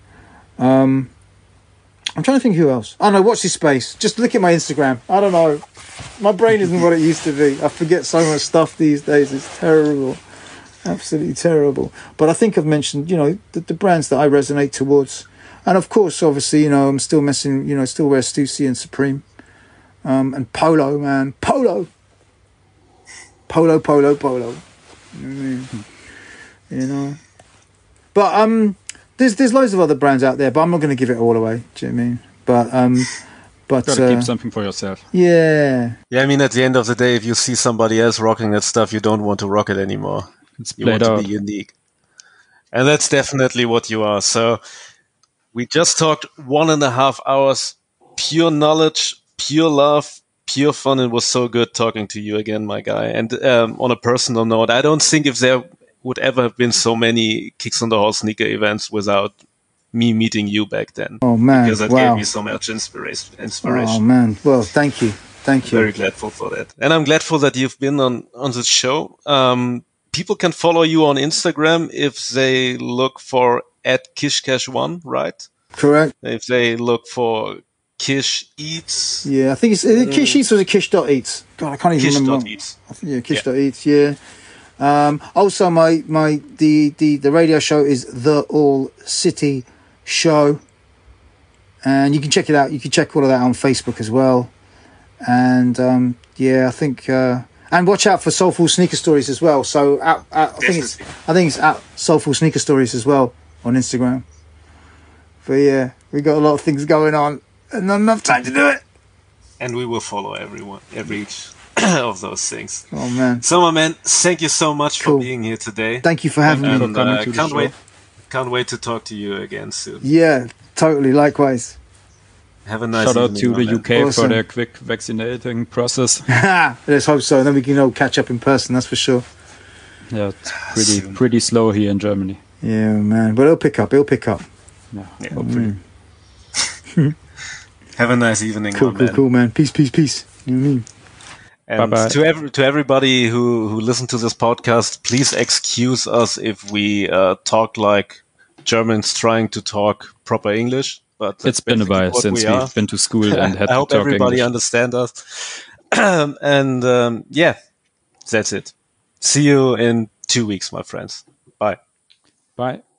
I'm trying to think who else. Oh no, watch this space. Just look at my Instagram. I don't know. My brain isn't what it used to be. I forget so much stuff these days. It's terrible. Absolutely terrible. But I think I've mentioned, the brands that I resonate towards. And of course, obviously, I'm still still wear Stussy and Supreme. And Polo, man. Polo. But there's loads of other brands out there, but I'm not going to give it all away. Do you know what I mean? But gotta keep something for yourself. Yeah. Yeah, I mean, at the end of the day, if you see somebody else rocking that stuff, you don't want to rock it anymore. You want to be unique. And that's definitely what you are. So we just talked 1.5 hours, pure knowledge, pure love, pure fun. It was so good talking to you again, my guy. And on a personal note, I don't think if there would ever have been so many Kicks on the Hall sneaker events without me meeting you back then. Oh man, because that gave me so much inspiration. Oh man, well, thank you. Very grateful for that, and I'm grateful that you've been on this show. People can follow you on Instagram if they look for @KishCash1, right? Correct. If they look for Kish Eats. Yeah, I think it's Kish Eats or a Kish.eats. God, I can't even remember. Kish.eats. Kish.eats, yeah. Also, the radio show is The All City Show, and you can check it out. You can check all of that on Facebook as well. And I think and watch out for Soulful Sneaker Stories as well. So I think it's at Soulful Sneaker Stories as well on Instagram. But yeah, we got a lot of things going on and not enough time to do it. And we will follow every of those things. Oh man, so my man, thank you so much for being here today. Thank you for having me. For coming to the show. Can't wait to talk to you again soon. Yeah, totally. Likewise. Have a nice shout out to the UK awesome. for their quick vaccinating process. Let's hope so. And then we can all catch up in person. That's for sure. Yeah, it's pretty slow here in Germany. Yeah, man. But it'll pick up. Yeah, hopefully. Have a nice evening. Cool, man. Peace. You know what I mean? And Bye-bye. to everybody who listened to this podcast, please excuse us if we talk like Germans trying to talk proper English. But it's been a while since we've been to school and had to talk English. I hope everybody understands us. And that's it. See you in 2 weeks, my friends. Bye. Bye.